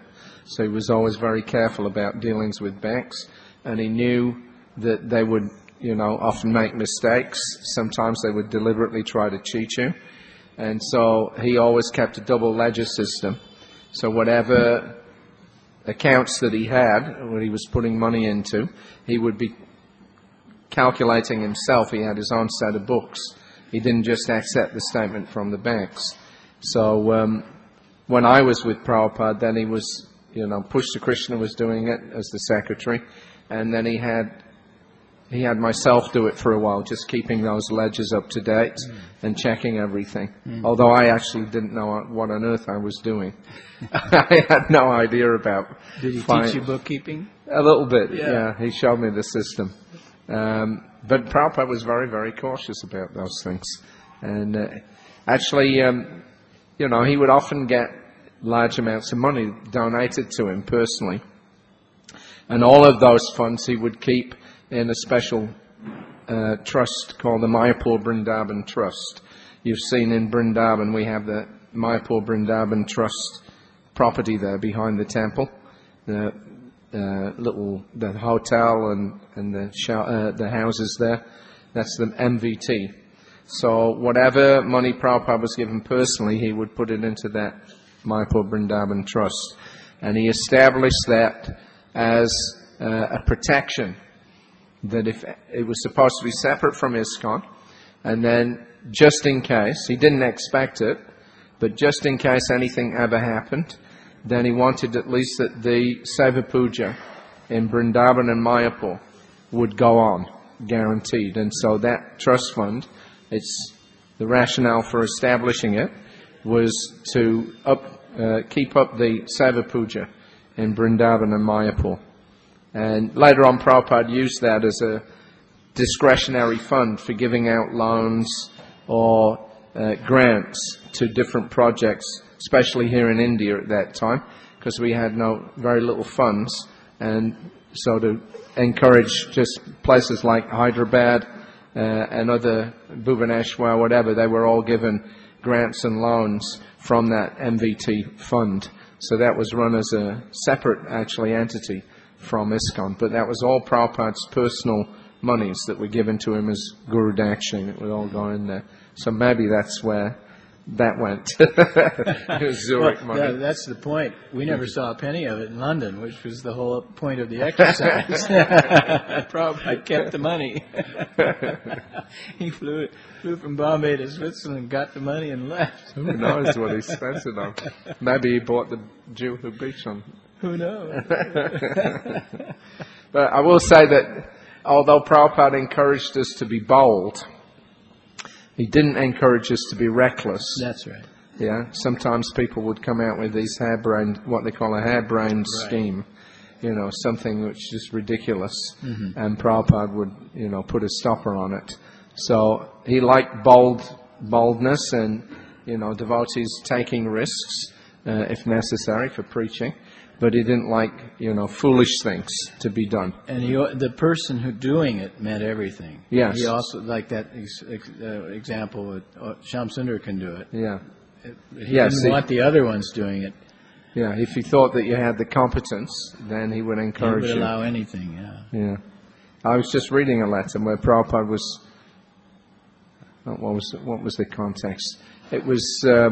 Speaker 1: So he was always very careful about dealings with banks, and he knew that they would, often make mistakes. Sometimes they would deliberately try to cheat you. And so he always kept a double ledger system. So whatever accounts that he had, what he was putting money into, he would be calculating himself. He had his own set of books. He didn't just accept the statement from the banks. So when I was with Prabhupada, then he was, Pushta Krishna was doing it as the secretary, and then he had myself do it for a while, just keeping those ledgers up to date and checking everything. Although I actually didn't know what on earth I was doing. I had no idea about.
Speaker 2: Did he teach you bookkeeping?
Speaker 1: A little bit, yeah. He showed me the system. But Prabhupada was very, very cautious about those things. And actually, he would often get large amounts of money donated to him personally. And all of those funds he would keep in a special trust called the Mayapur Vrindavan Trust. You've seen in Vrindavan, we have the Mayapur Vrindavan Trust property there behind the temple. The hotel and the houses there, that's the MVT. So whatever money Prabhupada was given personally, he would put it into that Mayapur Vrindavan Trust. And he established that as a protection, that if it was supposed to be separate from ISKCON, and then just in case, he didn't expect it, but just in case anything ever happened, then he wanted at least that the Seva Puja in Vrindavan and Mayapur would go on, guaranteed. And so that trust fund, the rationale for establishing it was to keep up the Seva Puja in Vrindavan and Mayapur. And later on, Prabhupada used that as a discretionary fund for giving out loans or grants to different projects, especially here in India at that time, because we had very little funds. And so to encourage just places like Hyderabad and other Bhubaneswar, whatever, they were all given grants and loans from that MVT fund. So that was run as a separate, actually, entity from ISKCON. But that was all Prabhupada's personal monies that were given to him as Guru Dakshin. It would all go in there. So maybe that's where that went. It was Zurich money.
Speaker 2: That's the point. We never saw a penny of it in London, which was the whole point of the exercise. Prabhupada kept the money. He flew from Bombay to Switzerland, got the money, and left.
Speaker 1: Who knows what he spent it on? Maybe he bought the Juhu Beach on.
Speaker 2: Who knows?
Speaker 1: But I will say that although Prabhupada encouraged us to be bold, he didn't encourage us to be reckless.
Speaker 2: That's right.
Speaker 1: Yeah. Sometimes people would come out with these what they call a harebrained scheme, something which is ridiculous, and Prabhupada would, put a stopper on it. So he liked boldness and, devotees taking risks, if necessary, for preaching. But he didn't like, foolish things to be done. And
Speaker 2: the person who doing it meant everything.
Speaker 1: Yes.
Speaker 2: He also, like that example, Shamsundar can do it.
Speaker 1: Yeah.
Speaker 2: He didn't want the other ones doing it.
Speaker 1: Yeah, if he thought that you had the competence, then he would encourage you.
Speaker 2: He would allow anything,
Speaker 1: Yeah. I was just reading a letter where Prabhupada was, what was the context? It was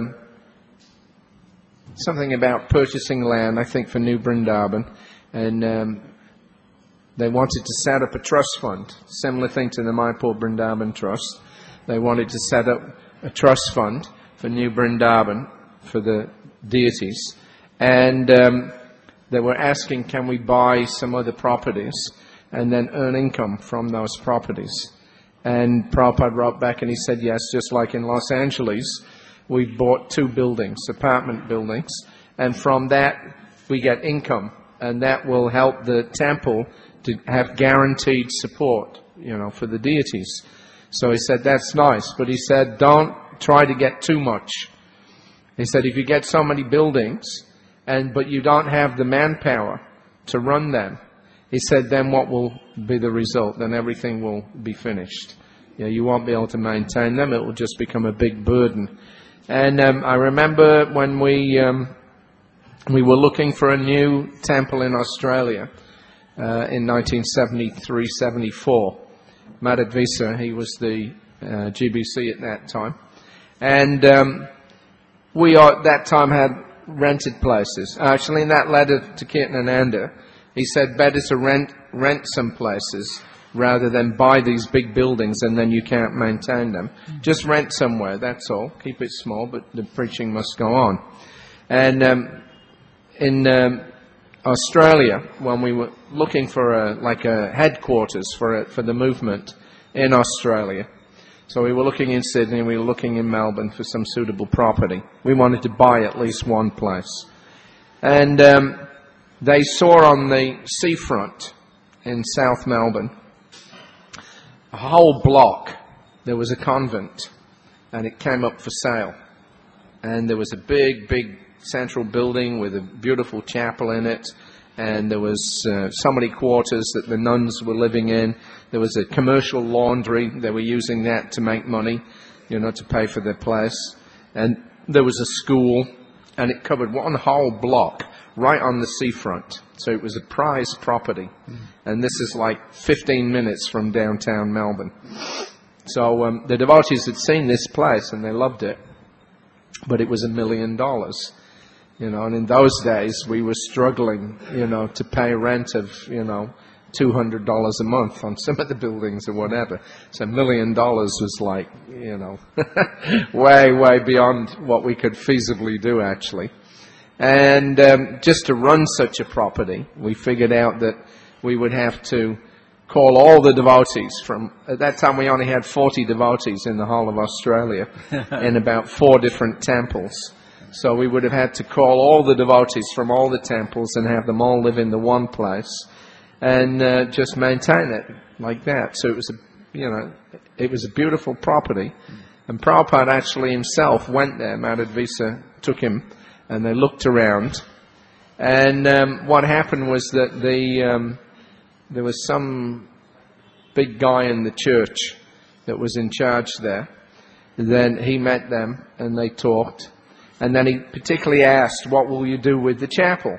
Speaker 1: something about purchasing land, I think, for New Vrindavan, and they wanted to set up a trust fund, similar thing to the Mayapur Vrindavan Trust. They wanted to set up a trust fund for New Vrindavan, for the deities, and they were asking, can we buy some other properties and then earn income from those properties? And Prabhupada wrote back and he said, yes, just like in Los Angeles, we bought 2 buildings, apartment buildings, and from that we get income, and that will help the temple to have guaranteed support, for the deities. So he said, that's nice, but he said, don't try to get too much. He said, if you get so many buildings, but you don't have the manpower to run them, he said, then what will be the result? Then everything will be finished. You won't be able to maintain them. It will just become a big burden. And I remember when we We were looking for a new temple in Australia in 1973-74. Madhvisa, he was the GBC at that time. And we at that time had rented places. Actually, in that letter to Kirtanananda, he said better to rent some places rather than buy these big buildings and then you can't maintain them. Just rent somewhere, that's all. Keep it small, but the preaching must go on. And in Australia, when we were looking for a headquarters for the movement in Australia, so we were looking in Sydney, we were looking in Melbourne for some suitable property. We wanted to buy at least one place. And they saw on the seafront in South Melbourne, a whole block, there was a convent, and it came up for sale. And there was a big, big central building with a beautiful chapel in it, and there was so many quarters that the nuns were living in. There was a commercial laundry. They were using that to make money, to pay for their place. And there was a school, and it covered one whole block right on the seafront. So it was a prized property. And this is like 15 minutes from downtown Melbourne. So the devotees had seen this place, and they loved it. But it was $1 million. And in those days, we were struggling, to pay rent of, $200 a month on some of the buildings or whatever. So $1 million was like, way, way beyond what we could feasibly do, actually. And just to run such a property, we figured out that we would have to call all the devotees from, at that time we only had 40 devotees in the whole of Australia, in about 4 different temples. So we would have had to call all the devotees from all the temples and have them all live in the one place and just maintain it like that. So it was it was a beautiful property. And Prabhupada actually himself went there. Madhvisa took him and they looked around. And what happened was that there was some big guy in the church that was in charge there. Then he met them and they talked. And then he particularly asked, what will you do with the chapel?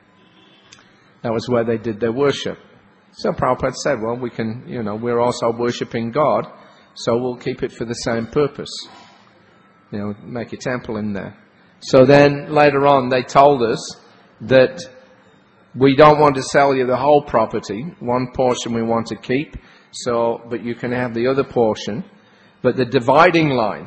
Speaker 1: That was where they did their worship. So Prabhupada said, well, we can, we're also worshipping God, so we'll keep it for the same purpose. Make a temple in there. So then later on they told us that we don't want to sell you the whole property. One portion we want to keep, but you can have the other portion. But the dividing line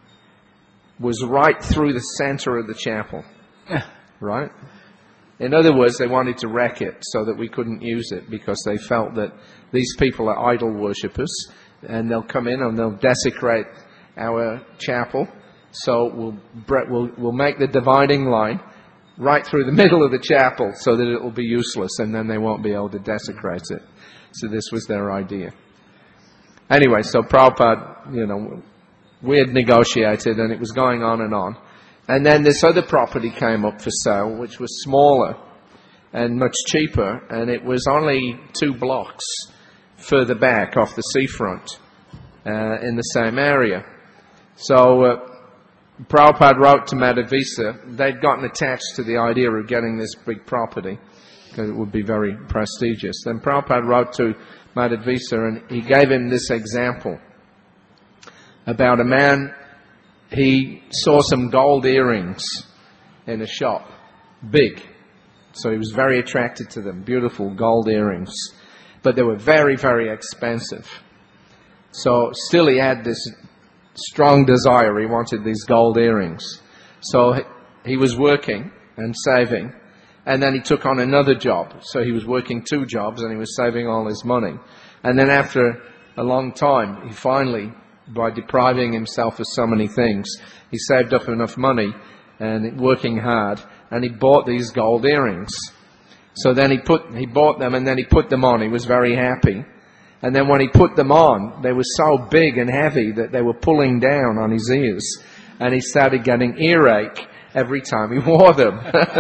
Speaker 1: was right through the center of the chapel. Right? In other words, they wanted to wreck it so that we couldn't use it because they felt that these people are idol worshippers and they'll come in and they'll desecrate our chapel. So we'll make the dividing line right through the middle of the chapel so that it will be useless and then they won't be able to desecrate it. So this was their idea. Anyway, so Prabhupada, we had negotiated and it was going on and on. And then this other property came up for sale, which was smaller and much cheaper, and it was only 2 blocks further back off the seafront in the same area. So Prabhupada wrote to Madhvisa. They'd gotten attached to the idea of getting this big property because it would be very prestigious. Then Prabhupada wrote to Madhvisa and he gave him this example about a man. He saw some gold earrings in a shop, big. So he was very attracted to them, beautiful gold earrings. But they were very, very expensive. So still he had this strong desire. He wanted these gold earrings. So he was working and saving. And then he took on another job. So he was working 2 jobs and he was saving all his money. And then after a long time, he finally, by depriving himself of so many things, he saved up enough money and working hard, and he bought these gold earrings. So then he bought them and then he put them on. He was very happy. And then when he put them on, they were so big and heavy that they were pulling down on his ears. And he started getting earache every time he wore them.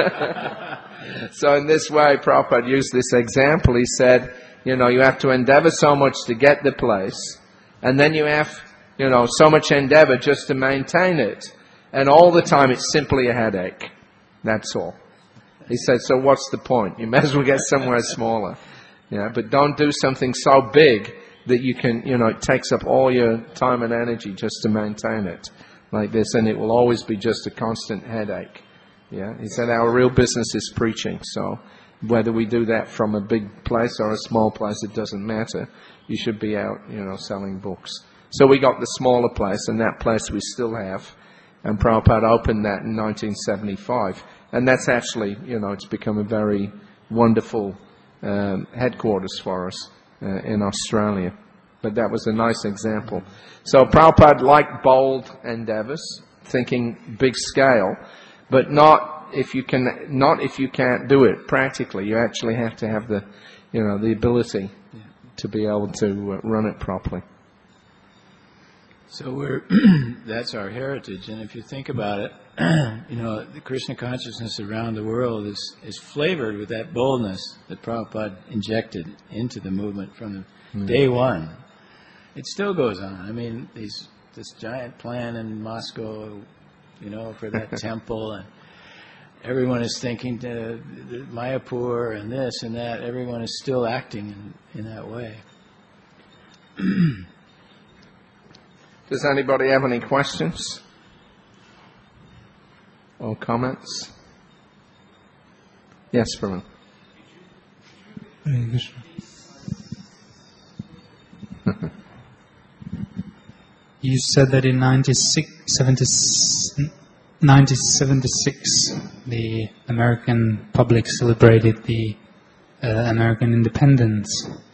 Speaker 1: So in this way, Prabhupada used this example. He said, you have to endeavor so much to get the place, and then you have so much endeavor just to maintain it. And all the time it's simply a headache. That's all. He said, so what's the point? You may as well get somewhere smaller. Yeah, but don't do something so big that you can, it takes up all your time and energy just to maintain it like this, and it will always be just a constant headache. Yeah, he said our real business is preaching, so whether we do that from a big place or a small place, it doesn't matter. You should be out, selling books. So we got the smaller place, and that place we still have, and Prabhupada opened that in 1975, and that's actually, it's become a very wonderful headquarters for us in Australia. But that was a nice example. So Prabhupada liked bold endeavors, thinking big scale, but not if you can't do it practically. You actually have to have the ability to be able to run it properly.
Speaker 2: So that's our heritage, and if you think about it, the Krishna consciousness around the world is flavored with that boldness that Prabhupada injected into the movement from day one. It still goes on. I mean, this giant plan in Moscow, for that temple, and everyone is thinking the Mayapur and this and that. Everyone is still acting in that way.
Speaker 1: Does anybody have any questions or comments? Yes, Brahman.
Speaker 3: Hare Krishna. You said that in 1976 the American public celebrated the American independence,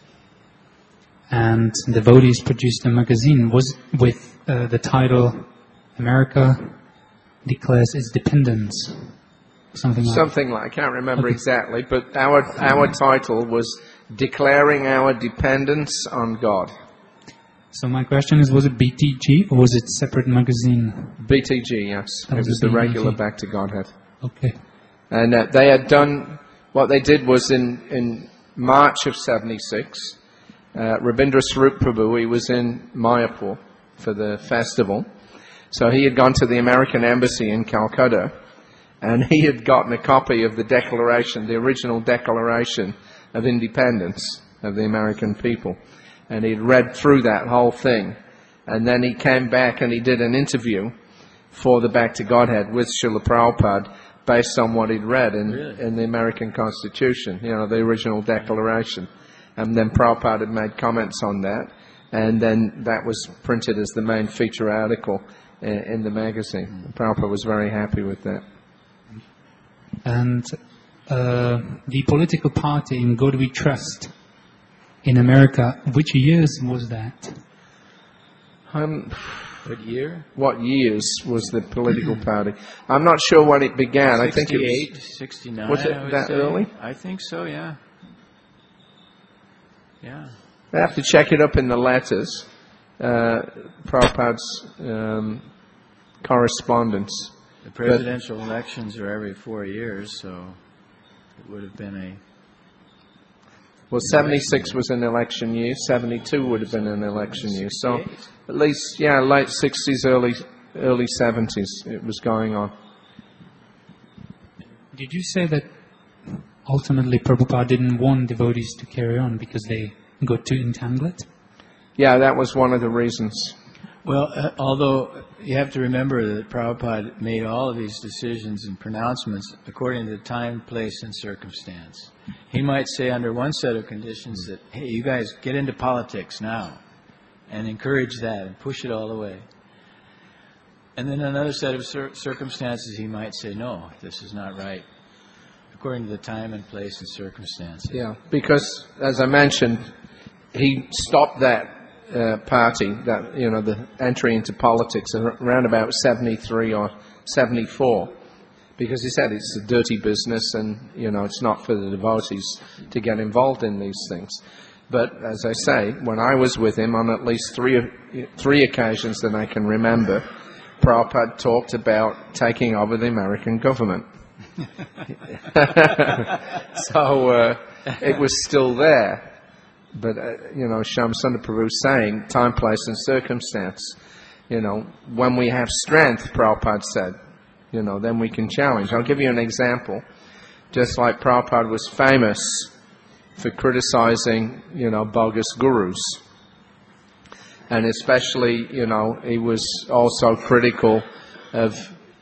Speaker 3: and devotees produced a magazine with the title "America Declares Its Dependence," something like.
Speaker 1: I can't remember exactly, but our title was "Declaring Our Dependence on God."
Speaker 3: So my question is, was it BTG or was it separate magazine?
Speaker 1: BTG, yes. It was the regular Back to Godhead.
Speaker 3: Okay.
Speaker 1: And they had done, what they did was in March of 76, Rabindra Swarup Prabhu, he was in Mayapur for the festival. So he had gone to the American Embassy in Calcutta, and he had gotten a copy of the Declaration, the original Declaration of Independence of the American people. And he'd read through that whole thing. And then he came back and he did an interview for the Back to Godhead with Srila Prabhupada based on what he'd read in the American Constitution, the original Declaration. And then Prabhupada had made comments on that. And then that was printed as the main feature article in the magazine. Prabhupada was very happy with that.
Speaker 3: And the political party in God We Trust in America, which years was that?
Speaker 2: What year?
Speaker 1: What years was the political party? I'm not sure when it began.
Speaker 2: 68,
Speaker 1: I think it was
Speaker 2: 69.
Speaker 1: Was it that early?
Speaker 2: I think so, yeah. Yeah.
Speaker 1: I have to check it up in the letters. Prabhupada's correspondence.
Speaker 2: The presidential elections are every 4 years, so it would have been a...
Speaker 1: Well, 76 was an election year. 72 would have been an election year. So at least, late 60s, early 70s, it was going on.
Speaker 3: Did you say that ultimately Prabhupada didn't want devotees to carry on because they got too entangled?
Speaker 1: Yeah, that was one of the reasons.
Speaker 2: Well, although you have to remember that Prabhupada made all of these decisions and pronouncements according to time, place, and circumstance. He might say under one set of conditions that, hey, you guys get into politics now, and encourage that and push it all the way. And then another set of circumstances, he might say, no, this is not right, according to the time and place and circumstances.
Speaker 1: Yeah, because, as I mentioned, he stopped that party, that the entry into politics around about 73 or 74, because he said it's a dirty business and it's not for the devotees to get involved in these things. But as I say, when I was with him on at least three occasions that I can remember, Prabhupada talked about taking over the American government. So it was still there. But, Shyamsundar Prabhu saying, time, place, and circumstance. When we have strength, Prabhupada said, then we can challenge. I'll give you an example. just like Prabhupada was famous for criticizing, bogus gurus. And especially, he was also critical of,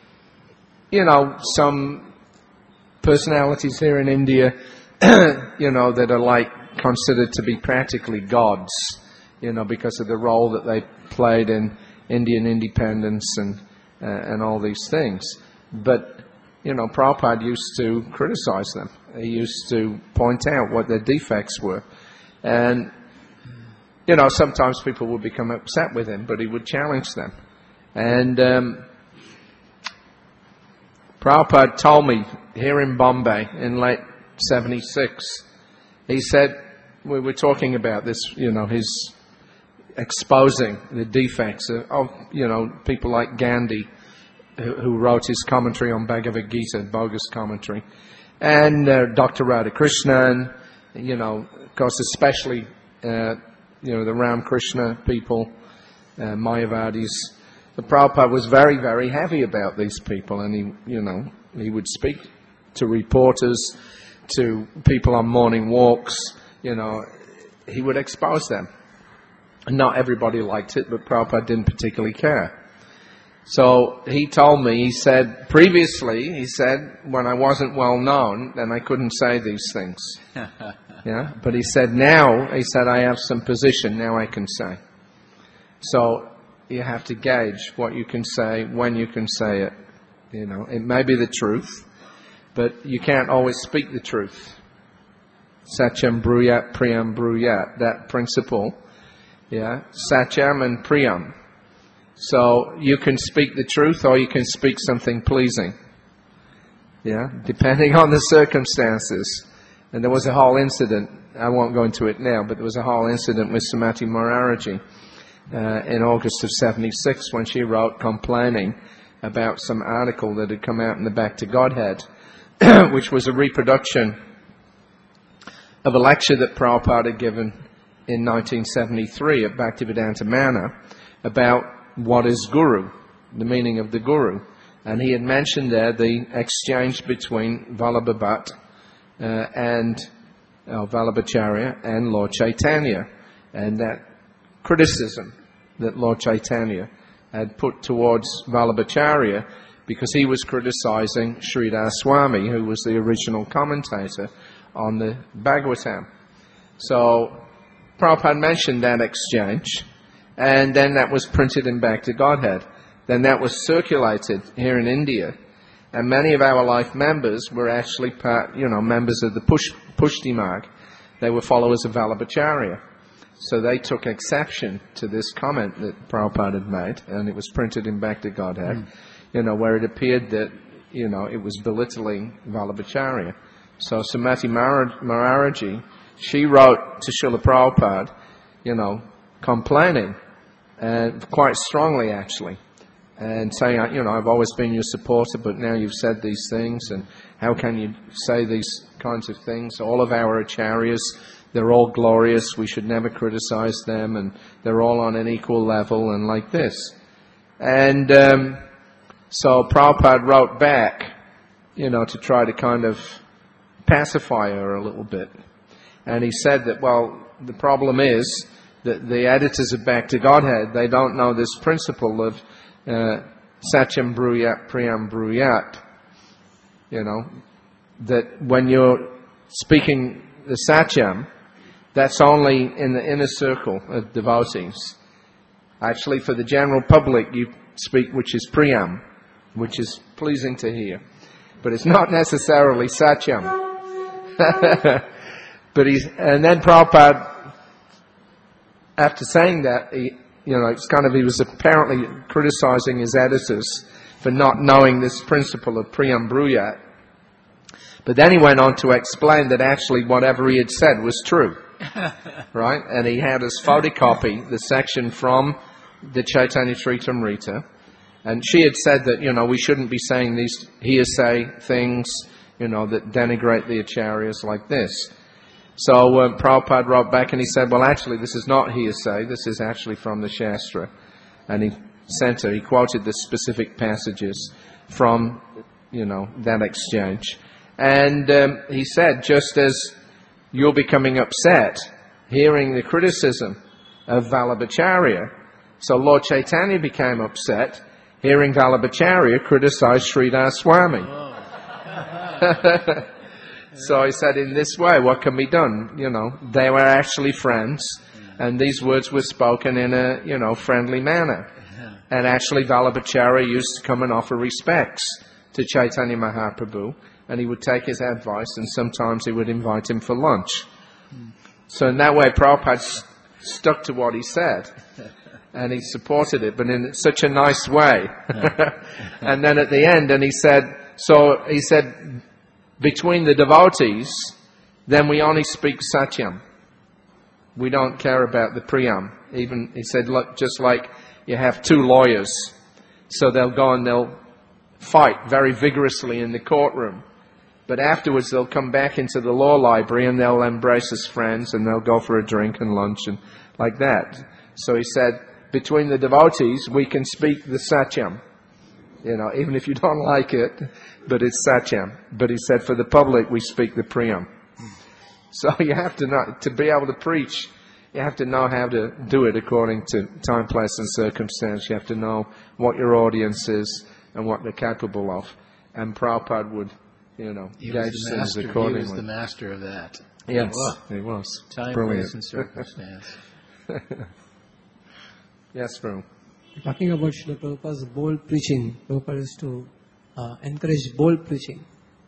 Speaker 1: some personalities here in India, that are like considered to be practically gods, because of the role that they played in Indian independence and all these things. But, Prabhupada used to criticize them. He used to point out what their defects were. And, sometimes people would become upset with him, but he would challenge them. And Prabhupada told me here in Bombay in late 76, he said, we were talking about this, his exposing the defects of people like Gandhi, who wrote his commentary on Bhagavad Gita, bogus commentary, and Dr. Radhakrishnan, of course, especially, the Ramakrishna people, Mayavadis. The Prabhupada was very, very heavy about these people, and he would speak to reporters, to people on morning walks, he would expose them. Not everybody liked it, but Prabhupada didn't particularly care. So he told me, he said, when I wasn't well known, then I couldn't say these things. Yeah, but he said, I have some position, now I can say. So you have to gauge what you can say, when you can say it. It may be the truth, but you can't always speak the truth. Satyam bruyat, priyam bruyat, that principle. Yeah, Satyam and Priyam. So you can speak the truth or you can speak something pleasing. Yeah, depending on the circumstances. And there was a whole incident, I won't go into it now, but there was a whole incident with Srimati Maharaji in August of 76 when she wrote complaining about some article that had come out in the Back to Godhead, which was a reproduction of a lecture that Prabhupada had given in 1973 at Bhaktivedanta Manor about what is Guru, the meaning of the Guru. And he had mentioned there the exchange between Vallabha Bhatt and Vallabhacharya and Lord Chaitanya, and that criticism that Lord Chaitanya had put towards Vallabhacharya because he was criticizing Sridhar Swami, who was the original commentator on the Bhagavatam. So Prabhupada mentioned that exchange, and then that was printed in Back to Godhead. Then that was circulated here in India, and many of our life members were actually members of the Pushti Marg. They were followers of Vallabhacharya. So they took exception to this comment that Prabhupada had made, and it was printed in Back to Godhead, where it appeared that, it was belittling Vallabhacharya. So Srimati Maharaji, she wrote to Srila Prabhupada, complaining, quite strongly actually, and saying, I've always been your supporter, but now you've said these things, and how can you say these kinds of things? All of our acharyas, they're all glorious, we should never criticize them, and they're all on an equal level, and like this. And so Prabhupada wrote back, to try to kind of pacify her a little bit. And he said that, the problem is that the editors of Back to Godhead, they don't know this principle of Satyam bruyat, priyam bruyat. That when you're speaking the Satyam, that's only in the inner circle of devotees. Actually, for the general public, you speak which is priyam, which is pleasing to hear. But it's not necessarily Satyam. And then Prabhupada, after saying that, he was apparently criticizing his editors for not knowing this principle of priyam bruyat. But then he went on to explain that actually whatever he had said was true. Right? And he had us photocopy the section from the Chaitanya Charitamrita. And she had said that, we shouldn't be saying these hearsay things, that denigrate the acharyas like this. So Prabhupada wrote back and he said, actually this is not hearsay, this is actually from the Shastra. And he quoted the specific passages from, that exchange. And he said, just as you're becoming upset hearing the criticism of Vallabhacharya, so Lord Chaitanya became upset hearing Vallabhacharya criticize Sridhar Swami. So he said, in this way, what can be done? You know, they were actually friends, and these words were spoken in a, you know, friendly manner. And actually Vallabhacharya used to come and offer respects to Chaitanya Mahaprabhu, and he would take his advice, and sometimes he would invite him for lunch. So in that way, Prabhupada stuck to what he said, and he supported it, but in such a nice way. And then at the end, and he said, between the devotees, then we only speak Satyam. We don't care about the Priyam. Even, he said, look, just like you have two lawyers, so they'll go and they'll fight very vigorously in the courtroom. But afterwards they'll come back into the law library and they'll embrace as friends and they'll go for a drink and lunch and like that. So he said, between the devotees we can speak the Satyam. You know, even if you don't like it, but it's Satyam. But he said, for the public we speak the Priyam. So you have to know, to be able to preach, you have to know how to do it according to time, place and circumstance. You have to know what your audience is and what they're capable of. And Prabhupada would, you know, gauge things accordingly.
Speaker 2: He was the master of that.
Speaker 1: Yes, he was.
Speaker 2: Time,
Speaker 1: Brilliant.
Speaker 2: place and circumstance.
Speaker 1: Yes, Prabhu.
Speaker 4: Talking about Srila Prabhupada's bold preaching, Prabhupada used to encourage bold preaching.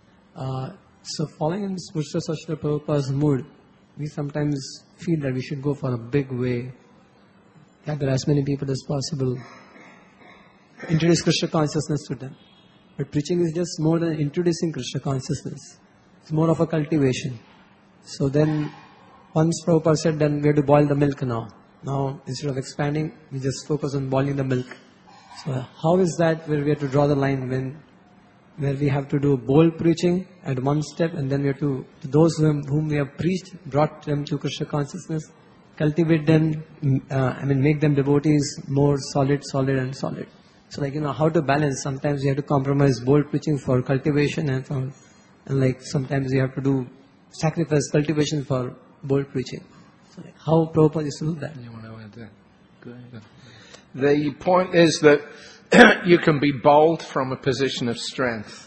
Speaker 4: So following in the footsteps of Srila Prabhupada's mood, we sometimes feel that we should go for a big way, gather as many people as possible, introduce Krishna consciousness to them. But preaching is just more than introducing Krishna consciousness. It's more of a cultivation. So then, once Prabhupada said, then we have to boil the milk now. Now, instead of expanding, we just focus on boiling the milk. So how is that where we have to draw the line where we have to do bold preaching at one step, and then we have to those whom we have preached, brought them to Krishna consciousness, cultivate them, make them devotees more solid. So how to balance. Sometimes you have to compromise bold preaching for cultivation, and sometimes you have to do sacrifice cultivation for bold preaching. So how Prabhupada used to do that?
Speaker 1: You want to add that? Go ahead. The point is that you can be bold from a position of strength.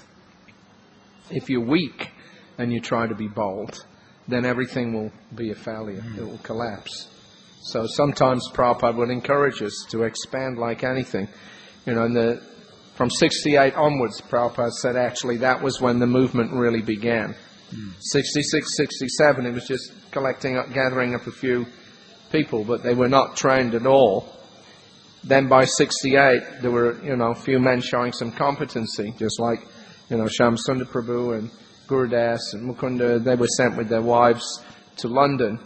Speaker 1: If you're weak and you try to be bold, then everything will be a failure. It will collapse. So sometimes Prabhupada would encourage us to expand like anything. You know, from 68 onwards, Prabhupada said actually that was when the movement really began. 66, 67, it was just gathering up a few people, but they were not trained at all. Then by 68, there were, a few men showing some competency, just like, Shyam Sundar Prabhu and Gurudas and Mukunda. They were sent with their wives to London.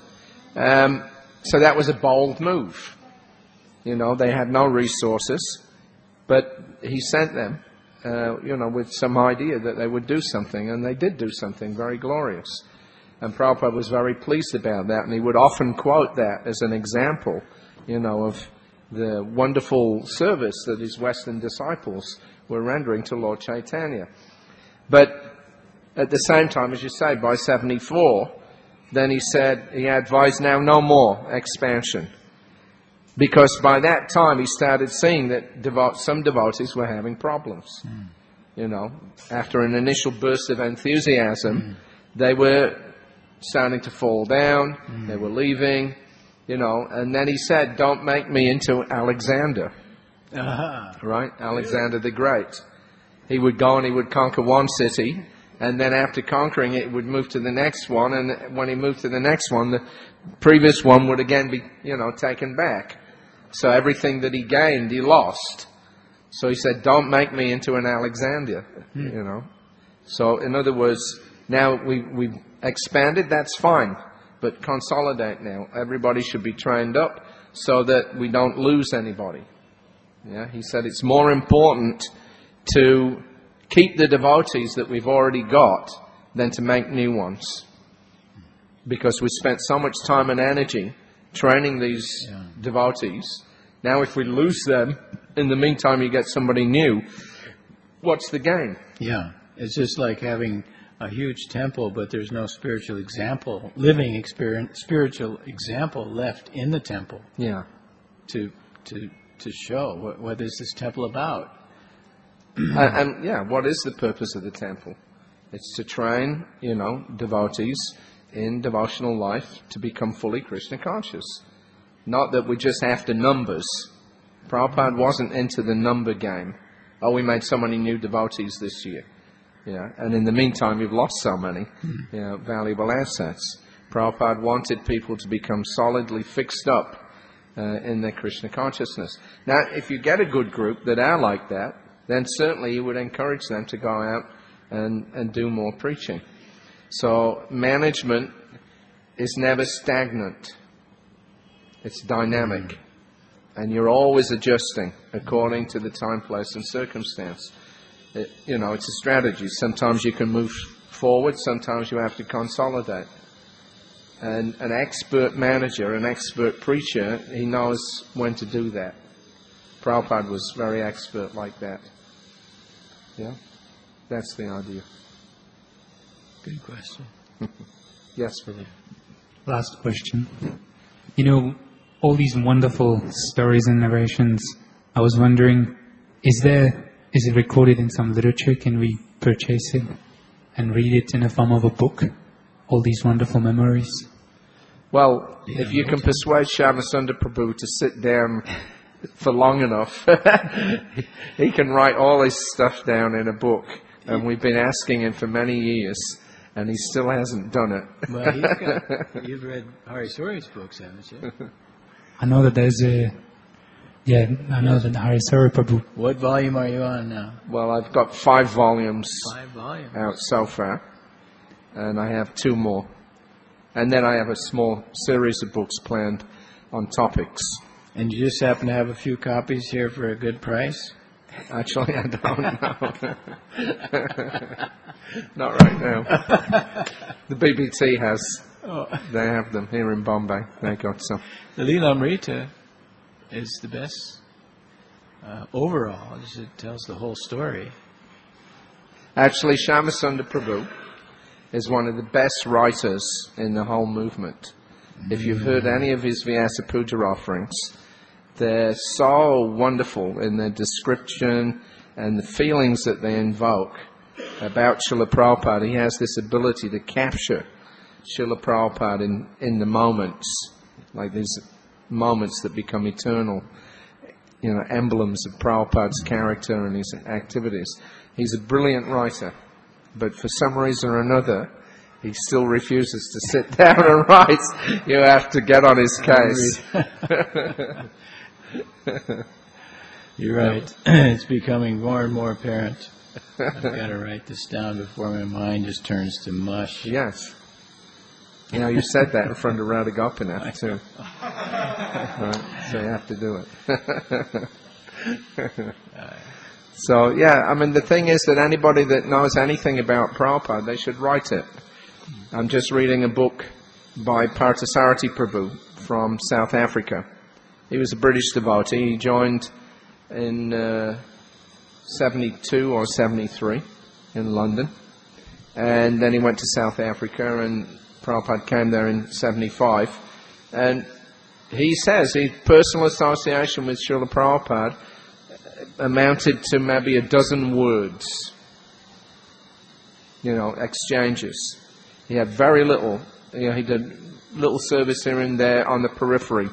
Speaker 1: So that was a bold move. They had no resources, but he sent them, with some idea that they would do something, and they did do something very glorious. And Prabhupada was very pleased about that, and he would often quote that as an example, of the wonderful service that his Western disciples were rendering to Lord Chaitanya. But at the same time, as you say, by 74, then he said, he advised now no more expansion. Because by that time he started seeing that some devotees were having problems. After an initial burst of enthusiasm, they were starting to fall down, they were leaving, and then he said, don't make me into Alexander. Right? Alexander the Great. He would go and he would conquer one city, and then after conquering it, he would move to the next one, and when he moved to the next one, the previous one would again be, taken back. So everything that he gained, he lost. So he said, don't make me into an Alexander, So in other words, now we've expanded, that's fine. But consolidate now. Everybody should be trained up so that we don't lose anybody. Yeah, he said it's more important to keep the devotees that we've already got than to make new ones. Because we spent so much time and energy training these devotees. Now if we lose them, in the meantime you get somebody new, what's the gain?
Speaker 2: Yeah, it's just like having a huge temple, but there's no spiritual example, living experience, spiritual example left in the temple
Speaker 1: Yeah.
Speaker 2: to show what is this temple about.
Speaker 1: And yeah, what is the purpose of the temple? It's to train, devotees in devotional life to become fully Krishna conscious. Not that we're just after numbers. Prabhupada wasn't into the number game. Oh, we made so many new devotees this year. Yeah, and in the meantime, you've lost so many valuable assets. Prabhupada wanted people to become solidly fixed up in their Krishna consciousness. Now, if you get a good group that are like that, then certainly you would encourage them to go out and do more preaching. So management is never stagnant. It's dynamic. And you're always adjusting according to the time, place, and circumstance. It's a strategy. Sometimes you can move forward, sometimes you have to consolidate. And an expert manager, an expert preacher, he knows when to do that. Prabhupada was very expert like that. Yeah? That's the idea.
Speaker 2: Good question.
Speaker 1: Yes, Prabhu.
Speaker 3: Last question. All these wonderful stories and narrations, I was wondering, is it recorded in some literature? Can we purchase it and read it in the form of a book? All these wonderful memories?
Speaker 1: Well, if you can persuade Shyamasundar Prabhu to sit down for long enough, he can write all his stuff down in a book. And we've been asking him for many years, and he still hasn't done it.
Speaker 2: Well, you've read Hari Suri's books, haven't you?
Speaker 3: I know that there's I know that Harisari Prabhu.
Speaker 2: What volume are you on now?
Speaker 1: Well, I've got 5 volumes
Speaker 2: 5 volumes.
Speaker 1: out so far, and I have 2 more. And then I have a small series of books planned on topics.
Speaker 2: And you just happen to have a few copies here for a good price?
Speaker 1: Actually, I don't know. Not right now. The BBT has. They have them here in Bombay. They got some.
Speaker 2: The Lilamrita is the best overall. It tells the whole story.
Speaker 1: Actually, Shyamasundar Prabhu is one of the best writers in the whole movement. If you've heard any of his Vyasa Puja offerings, they're so wonderful in their description and the feelings that they invoke about Srila Prabhupada. He has this ability to capture Srila Prabhupada in the moments, like these moments that become eternal, emblems of Prabhupada's character and his activities. He's a brilliant writer, but for some reason or another, he still refuses to sit down and write. You have to get on his case.
Speaker 2: You're right. It's becoming more and more apparent. I've got to write this down before my mind just turns to mush.
Speaker 1: Yes. You said that in front of Radha Gopinath too. Right, so you have to do it. So, the thing is that anybody that knows anything about Prabhupada, they should write it. I'm just reading a book by Parthasarathi Prabhu from South Africa. He was a British devotee. He joined in 72 or 73 in London. And then he went to South Africa, and Prabhupada came there in 75. And he says his personal association with Srila Prabhupada amounted to maybe a dozen words, exchanges. He had very little. He did little service here and there on the periphery.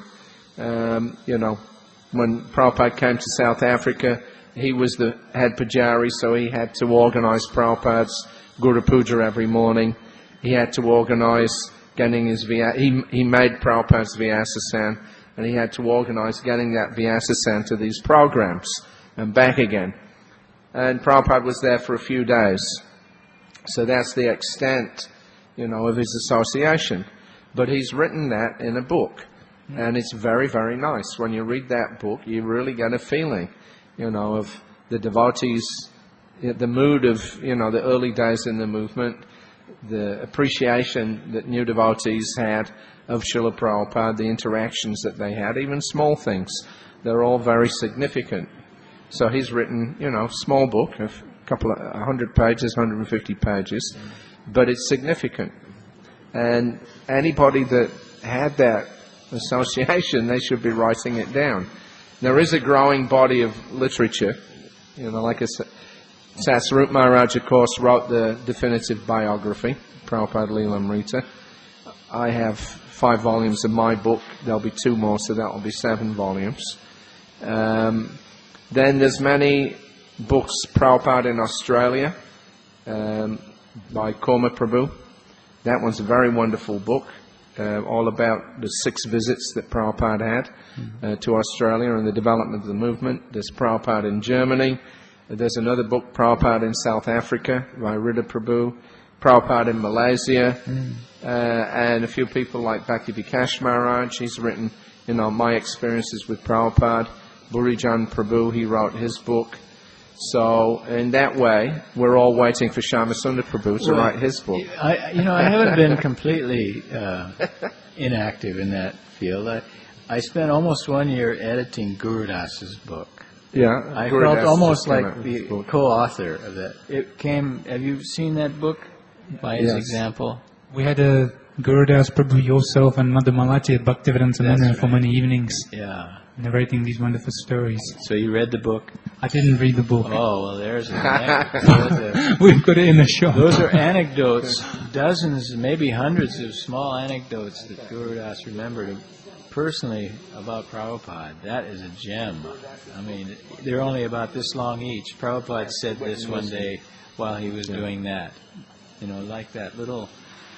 Speaker 1: When Prabhupada came to South Africa, he was the head pujari, so he had to organize Prabhupada's Guru Puja every morning. He had to organize getting his he made Prabhupada's Vyasasan, and he had to organize getting that Vyasasan to these programs and back again. And Prabhupada was there for a few days. So that's the extent, of his association. But he's written that in a book. And it's very, very nice. When you read that book, you really get a feeling, of the devotees, the mood of, the early days in the movement, the appreciation that new devotees had of Srila Prabhupada, the interactions that they had, even small things. They're all very significant. So he's written, small book, a couple of 100 pages, 150 pages, but it's significant. And anybody that had that association, they should be writing it down. There is a growing body of literature, like I said. Satsvarup Maharaj, of course, wrote the definitive biography, Prabhupada Leelamrita. I have 5 volumes of my book. There'll be 2 more, so that will be 7 volumes. Then there's many books, Prabhupada in Australia, by Koma Prabhu. That one's a very wonderful book, all about the 6 visits that Prabhupada had to Australia and the development of the movement. There's Prabhupada in Germany. There's another book, Prabhupada in South Africa, by Rida Prabhu. Prabhupada in Malaysia, and a few people like Bhakti Vikash Maharaj. He's written, my experiences with Prabhupada. Burijan Prabhu, he wrote his book. So, in that way, we're all waiting for Shyamasundar Prabhu to write his book.
Speaker 2: I haven't been completely inactive in that field. I spent almost 1 year editing Guru Das's book.
Speaker 1: Yeah,
Speaker 2: I
Speaker 1: Guru
Speaker 2: felt
Speaker 1: Das
Speaker 2: almost
Speaker 1: just came
Speaker 2: like
Speaker 1: out with
Speaker 2: the
Speaker 1: his book.
Speaker 2: co-author of that. Have you seen that book by his
Speaker 1: Yes.
Speaker 2: example?
Speaker 3: We had a Gurudas Prabhu, yourself, and Mother Malati at Bhaktivedanta Mandir for many evenings,
Speaker 2: Yeah.
Speaker 3: narrating these wonderful stories.
Speaker 2: So you read the book?
Speaker 3: I didn't read the book.
Speaker 2: Oh, well, there's
Speaker 3: We've got it in the shop.
Speaker 2: those are anecdotes, dozens, maybe hundreds of small anecdotes that Guru Das remembered personally about Prabhupada. That is a gem. I mean, they're only about this long each. Prabhupada said this one day while he was doing that. Like that little...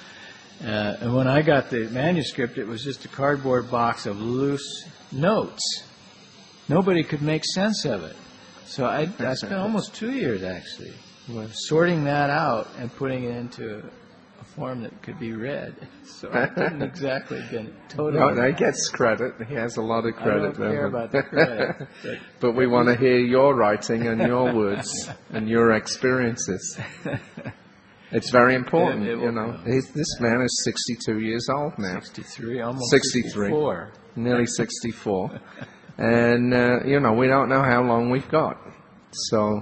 Speaker 2: and when I got the manuscript, it was just a cardboard box of loose notes. Nobody could make sense of it. So I spent almost 2 years, actually, sorting that out and putting it into a form that could be read. So I didn't exactly get it totally...
Speaker 1: No, he gets credit. He has a lot of
Speaker 2: I
Speaker 1: credit.
Speaker 2: don't care about the credit.
Speaker 1: But we want to hear your writing and your words and your experiences. It's very important, This man is 62 years old now.
Speaker 2: 63, almost
Speaker 1: 63.
Speaker 2: 64.
Speaker 1: Nearly 64. And, we don't know how long we've got. So,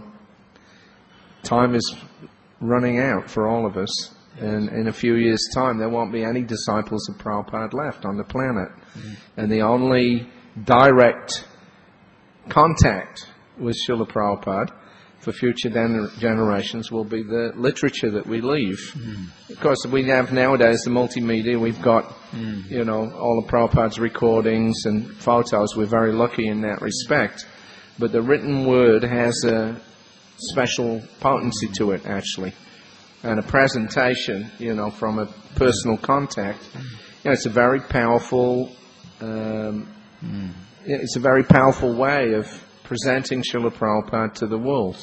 Speaker 1: time is running out for all of us. And in a few years' time, there won't be any disciples of Prabhupada left on the planet. And the only direct contact with Srila Prabhupada for future generations will be the literature that we leave. Of course, we have nowadays the multimedia. We've got, all of Prabhupada's recordings and photos. We're very lucky in that respect. But the written word has a special potency to it, actually. And a presentation, from a personal contact. It's a very powerful, it's a very powerful way of presenting Srila Prabhupada to the world.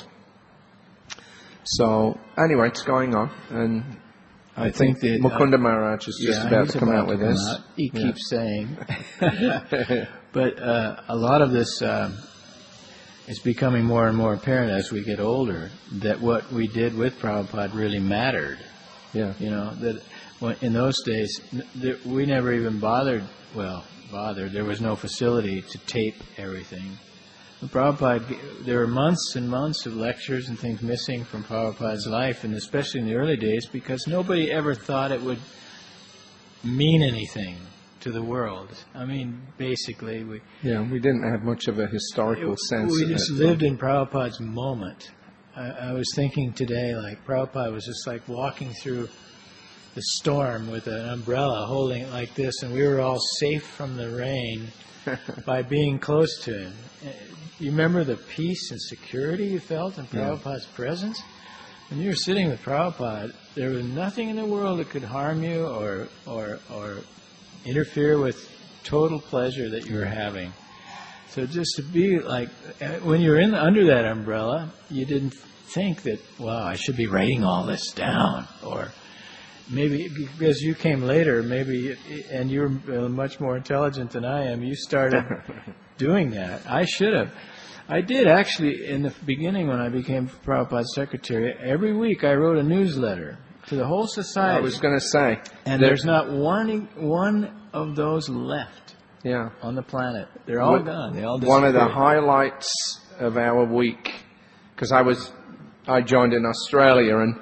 Speaker 1: So, anyway, it's going on, and I think
Speaker 2: that
Speaker 1: Mukunda Maharaj is just about to come out with this.
Speaker 2: He keeps saying. But a lot of this is becoming more and more apparent as we get older, that what we did with Prabhupada really mattered.
Speaker 1: Yeah.
Speaker 2: That in those days, we never even bothered, there was no facility to tape everything. Prabhupada, there were months and months of lectures and things missing from Prabhupada's life, and especially in the early days, because nobody ever thought it would mean anything to the world. I mean, basically, we
Speaker 1: didn't have much of a historical sense.
Speaker 2: We
Speaker 1: of
Speaker 2: just
Speaker 1: it.
Speaker 2: lived in Prabhupada's moment. I was thinking today, like, Prabhupada was just like walking through the storm with an umbrella, holding it like this, and we were all safe from the rain by being close to him. You remember the peace and security you felt in Prabhupada's presence? When you were sitting with Prabhupada, there was nothing in the world that could harm you or interfere with total pleasure that you were having. So just to be like, when you're under that umbrella, you didn't think that, wow, I should be writing all this down. Or maybe because you came later, and you're much more intelligent than I am, you started doing that. I should have. I did actually in the beginning when I became Prabhupada's secretary. Every week I wrote a newsletter to the whole society.
Speaker 1: I was going to say,
Speaker 2: and there's not one of those left.
Speaker 1: Yeah.
Speaker 2: On the planet, they're all gone. They all disappeared.
Speaker 1: One of the highlights of our week, because I joined in Australia, and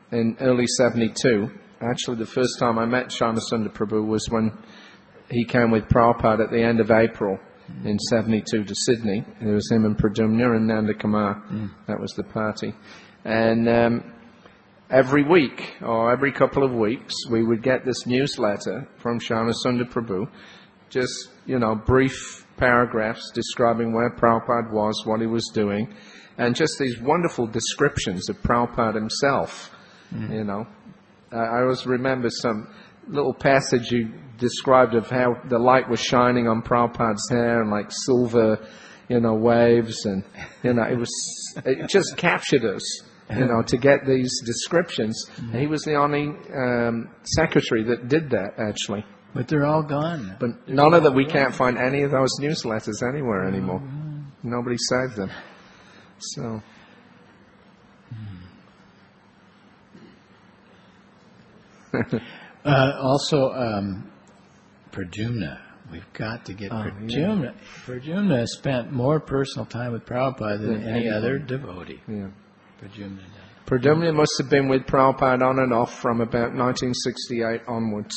Speaker 1: in early 72. Actually, the first time I met Shyamasundar Prabhu was when he came with Prabhupada at the end of April in 72 to Sydney. It was him and Pradyumna and Nanda Kumar. That was the party. And every week, or every couple of weeks, we would get this newsletter from Shyamasundar Prabhu, just, brief paragraphs describing where Prabhupada was, what he was doing, and just these wonderful descriptions of Prabhupada himself, I always remember some little passage you described of how the light was shining on Prabhupada's hair and like silver, waves, and, it just captured us, to get these descriptions. And he was the only secretary that did that, actually.
Speaker 2: But they're all gone.
Speaker 1: But none of them, we can't find any of those newsletters anywhere anymore. Nobody saved them. So.
Speaker 2: Also, Pradyumna. We've got to get Pradyumna. Yeah. Pradyumna spent more personal time with Prabhupada than any other devotee.
Speaker 1: Yeah.
Speaker 2: Pradyumna
Speaker 1: must have been with Prabhupada on and off from about 1968 onwards.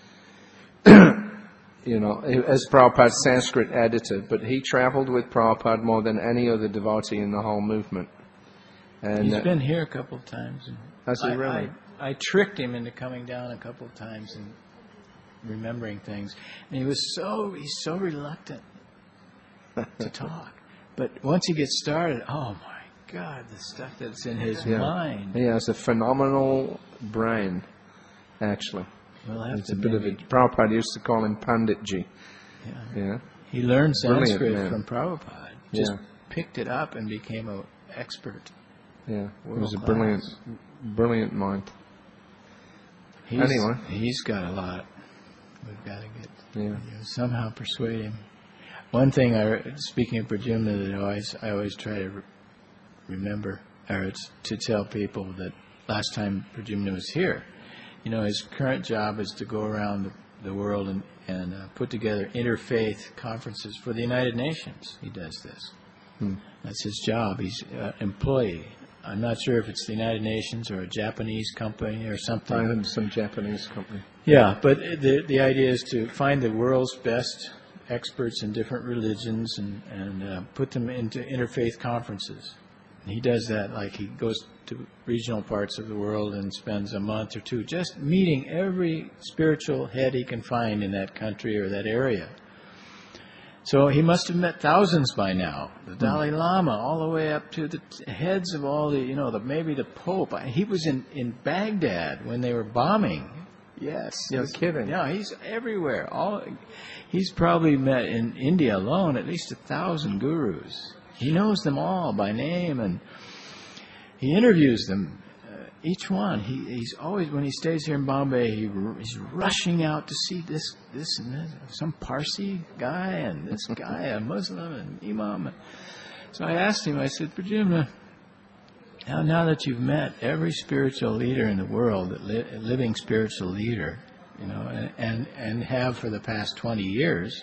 Speaker 1: As Prabhupada's Sanskrit editor, but he traveled with Prabhupada more than any other devotee in the whole movement. And
Speaker 2: he's been here a couple of times. And
Speaker 1: has he really?
Speaker 2: I tricked him into coming down a couple of times and remembering things. And he's so reluctant to talk. But once he gets started, oh my God, the stuff that's in his mind.
Speaker 1: He has a phenomenal brain, actually.
Speaker 2: We'll have
Speaker 1: it's
Speaker 2: to
Speaker 1: a bit of a... Prabhupada used to call him Panditji. Yeah.
Speaker 2: He learned Sanskrit from Prabhupada. Just
Speaker 1: Yeah.
Speaker 2: picked it up and became an expert.
Speaker 1: Yeah, he was a brilliant mind. Anyway.
Speaker 2: He's got a lot. We've got to get somehow persuade him. One thing, speaking of Pradyumna, that I always try to remember, or to tell people that last time Pradyumna was here, his current job is to go around the world and put together interfaith conferences for the United Nations. He does this. That's his job. He's an employee. I'm not sure if it's the United Nations or a Japanese company or something.
Speaker 1: I think some Japanese company.
Speaker 2: Yeah, but the idea is to find the world's best experts in different religions and put them into interfaith conferences. And he does that, like he goes to regional parts of the world and spends a month or two just meeting every spiritual head he can find in that country or that area. So he must have met thousands by now. The Dalai Lama, all the way up to the heads of all the, maybe the Pope. He was in Baghdad when they were bombing. Yes.
Speaker 1: You're kidding.
Speaker 2: Yeah, he's everywhere. He's probably met in India alone at least 1,000 gurus. He knows them all by name, and he interviews them, each one. He's always, when he stays here in Bombay, he's rushing out to see this and this, some Parsi guy and this guy, a Muslim and Imam. So I asked him, I said, Pradyumna, now that you've met every spiritual leader in the world, a living spiritual leader, and have for the past 20 years,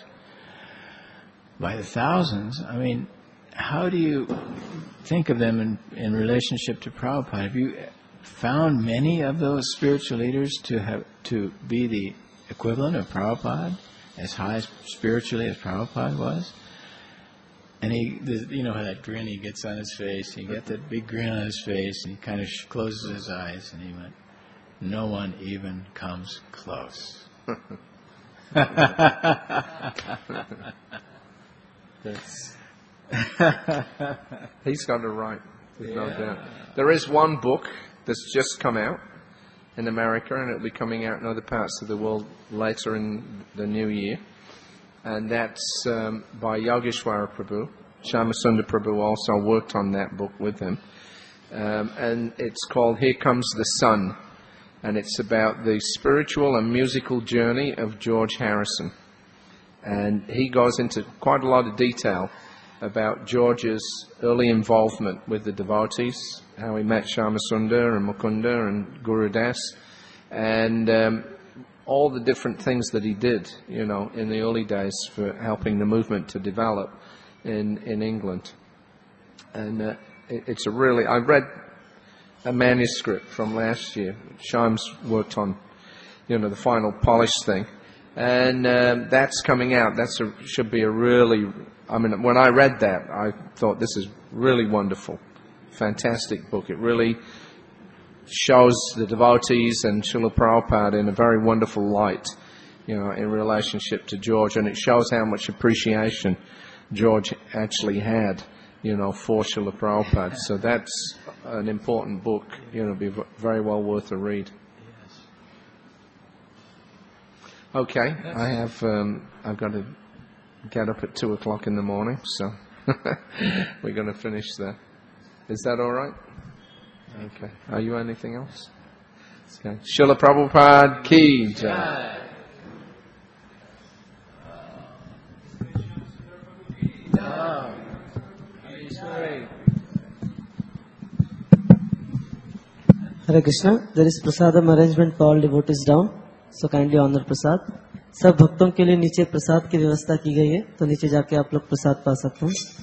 Speaker 2: by the thousands, I mean, how do you think of them in relationship to Prabhupada? Have you found many of those spiritual leaders to be the equivalent of Prabhupada, as high spiritually as Prabhupada was? And how that grin he gets on his face, he got that big grin on his face, and he kind of closes his eyes, and he went, "No one even comes close."
Speaker 1: He's got it right. There's no doubt. There is one book that's just come out in America, and it'll be coming out in other parts of the world later in the new year. And that's by Yogeshwara Prabhu. Shyamasundar Prabhu also worked on that book with him. And it's called Here Comes the Sun. And it's about the spiritual and musical journey of George Harrison. And he goes into quite a lot of detail about George's early involvement with the devotees, how he met Shyamasundar and Mukunda and Guru Das, and all the different things that he did, in the early days for helping the movement to develop in England. And it's a really... I read a manuscript from last year. Shimes worked on, the final polish thing. And that's coming out. Should be a really, when I read that, I thought this is really wonderful. Fantastic book. It really shows the devotees and Srila Prabhupada in a very wonderful light, in relationship to George. And it shows how much appreciation George actually had, for Srila Prabhupada. So that's an important book, be very well worth a read. Okay, I've got to get up at 2:00 in the morning, so we're going to finish there. Is that all right? Okay. Are you anything else? Okay. Srila Prabhupada ki jai.
Speaker 5: Hare Krishna. There is prasadam arrangement for all devotees down. So kindly honor प्रसाद. सब भक्तों के लिए नीचे प्रसाद की व्यवस्था की गई है, तो नीचे जाके आप लोग प्रसाद पा सकते हैं.